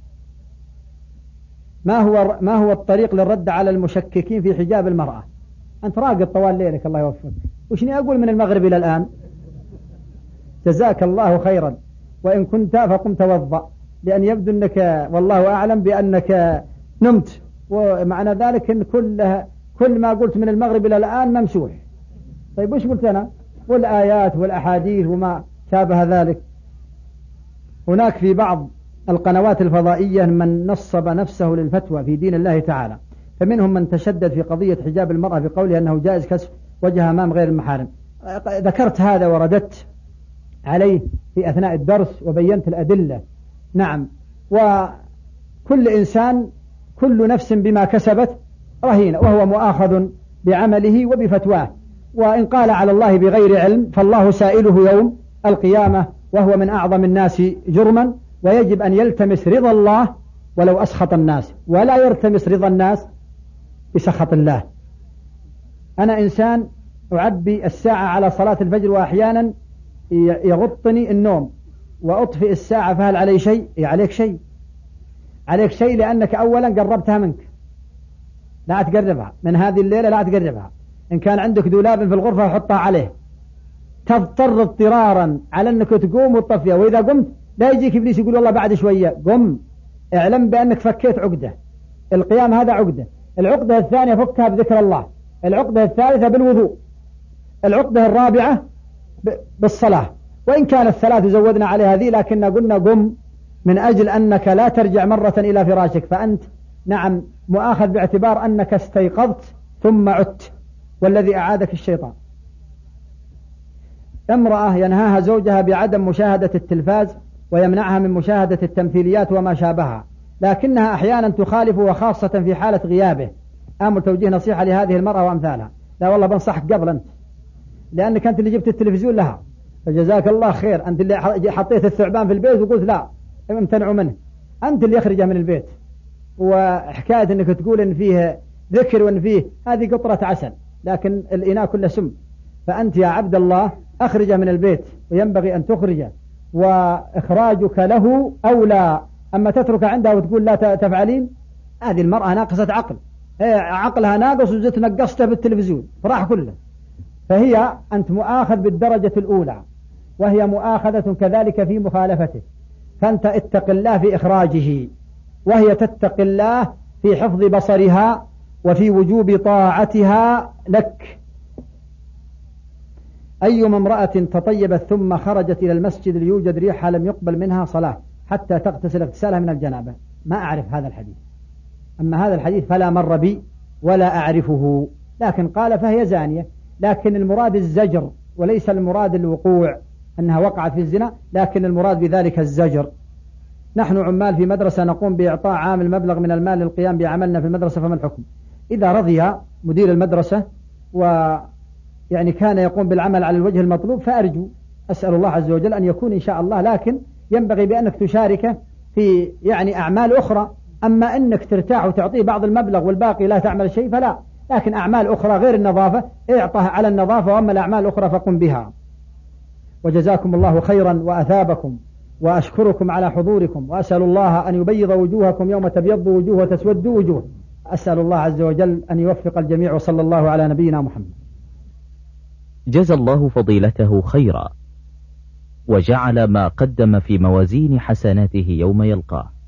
ما هو ما هو الطريق للرد على المشككين في حجاب المرأة؟ أنت راقد طوال ليلك الله يوفقك، وشني أقول من المغرب إلى الآن؟ جزاك الله خيرا، وإن كنت فقم توضأ، لأن يبدو أنك والله أعلم بأنك نمت، ومعنى ذلك أن كل كل ما قلت من المغرب إلى الآن ممسوح. طيب وش قلت أنا؟ والآيات والأحاديث وما شابه ذلك. هناك في بعض القنوات الفضائية من نصب نفسه للفتوى في دين الله تعالى، فمنهم من تشدد في قضية حجاب المرأة في قوله أنه جائز كشف وجهها أمام غير المحارم. ذكرت هذا ورددت عليه في أثناء الدرس وبينت الأدلة. نعم، وكل إنسان كل نفس بما كسبت رهينة، وهو مؤاخذ بعمله وبفتواه، وإن قال على الله بغير علم فالله سائله يوم القيامة، وهو من أعظم الناس جرما، ويجب أن يلتمس رضا الله ولو أسخط الناس، ولا يلتمس رضا الناس بسخط الله. أنا إنسان أعبي الساعة على صلاة الفجر، وأحيانا يغطني النوم وأطفئ الساعة، فهل علي شيء؟ عليك شيء، عليك شيء، لأنك أولا قربتها منك، لا تقربها من هذه الليلة، لا تقربها. إن كان عندك دولاب في الغرفة حطها عليه، تضطر اضطرارا على أنك تقوم وتطفيها، وإذا قمت لا يجيك إبليس يقول والله بعد شوية قم، اعلم بأنك فكيت عقدة. القيام هذا عقدة. العقدة الثانية فكها بذكر الله. العقدة الثالثة بالوضوء. العقدة الرابعة بالصلاة، وإن كانت ثلاث زودنا عليها هذه، لكن قلنا قم من أجل أنك لا ترجع مرة إلى فراشك، فأنت نعم مؤاخذ باعتبار أنك استيقظت ثم عدت، والذي أعادك الشيطان. امرأة ينهاها زوجها بعدم مشاهدة التلفاز ويمنعها من مشاهدة التمثيليات وما شابهها، لكنها أحيانا تخالف وخاصة في حالة غيابه. آمل توجيه نصيحة لهذه المرأة وأمثالها. لا والله بنصحك قبل أنت، لأنك أنت اللي جبت التلفزيون لها، فجزاك الله خير. أنت اللي حطيت الثعبان في البيت وقلت لا امتنعوا منه، أنت اللي يخرجه من البيت. وحكاية أنك تقول إن فيه ذكر وإن فيه، هذه قطرة عسل، لكن الإناء كله سم. فأنت يا عبد الله أخرجه من البيت، وينبغي أن تخرجه، وإخراجك له أولى. أما تترك عندها وتقول لا تفعلين، هذه المرأة ناقصة عقل، عقلها ناقص وزت نقصته بالتلفزيون فراح كله. فهي أنت مؤاخذ بالدرجة الأولى، وهي مؤاخذة كذلك في مخالفته، فأنت اتق الله في إخراجه، وهي تتق الله في حفظ بصرها وفي وجوب طاعتها لك. أيما امرأة تطيبت ثم خرجت إلى المسجد ليوجد ريحها لم يقبل منها صلاة حتى تغتسل اغتسالها من الجنابة. ما أعرف هذا الحديث، أما هذا الحديث فلا مر بي ولا أعرفه، لكن قال فهي زانية، لكن المراد الزجر وليس المراد الوقوع أنها وقعت في الزنا، لكن المراد بذلك الزجر. نحن عمال في مدرسة نقوم بإعطاء عامل مبلغ من المال للقيام بعملنا في المدرسة، فما الحكم؟ إذا رضي مدير المدرسة ويعني كان يقوم بالعمل على الوجه المطلوب فأرجو أسأل الله عز وجل أن يكون إن شاء الله، لكن ينبغي بأنك تشاركه في يعني أعمال أخرى. أما أنك ترتاح وتعطيه بعض المبلغ والباقي لا تعمل شيء فلا، لكن أعمال أخرى غير النظافة اعطها على النظافة، وأما الأعمال الأخرى فقم بها. وجزاكم الله خيرا وأثابكم، وأشكركم على حضوركم، وأسأل الله أن يبيض وجوهكم يوم تبيض وجوه وتسود وجوه. أسأل الله عز وجل أن يوفق الجميع، وصلى الله على نبينا محمد.
جزى الله فضيلته خيرا، وجعل ما قدم في موازين حسناته يوم يلقاه.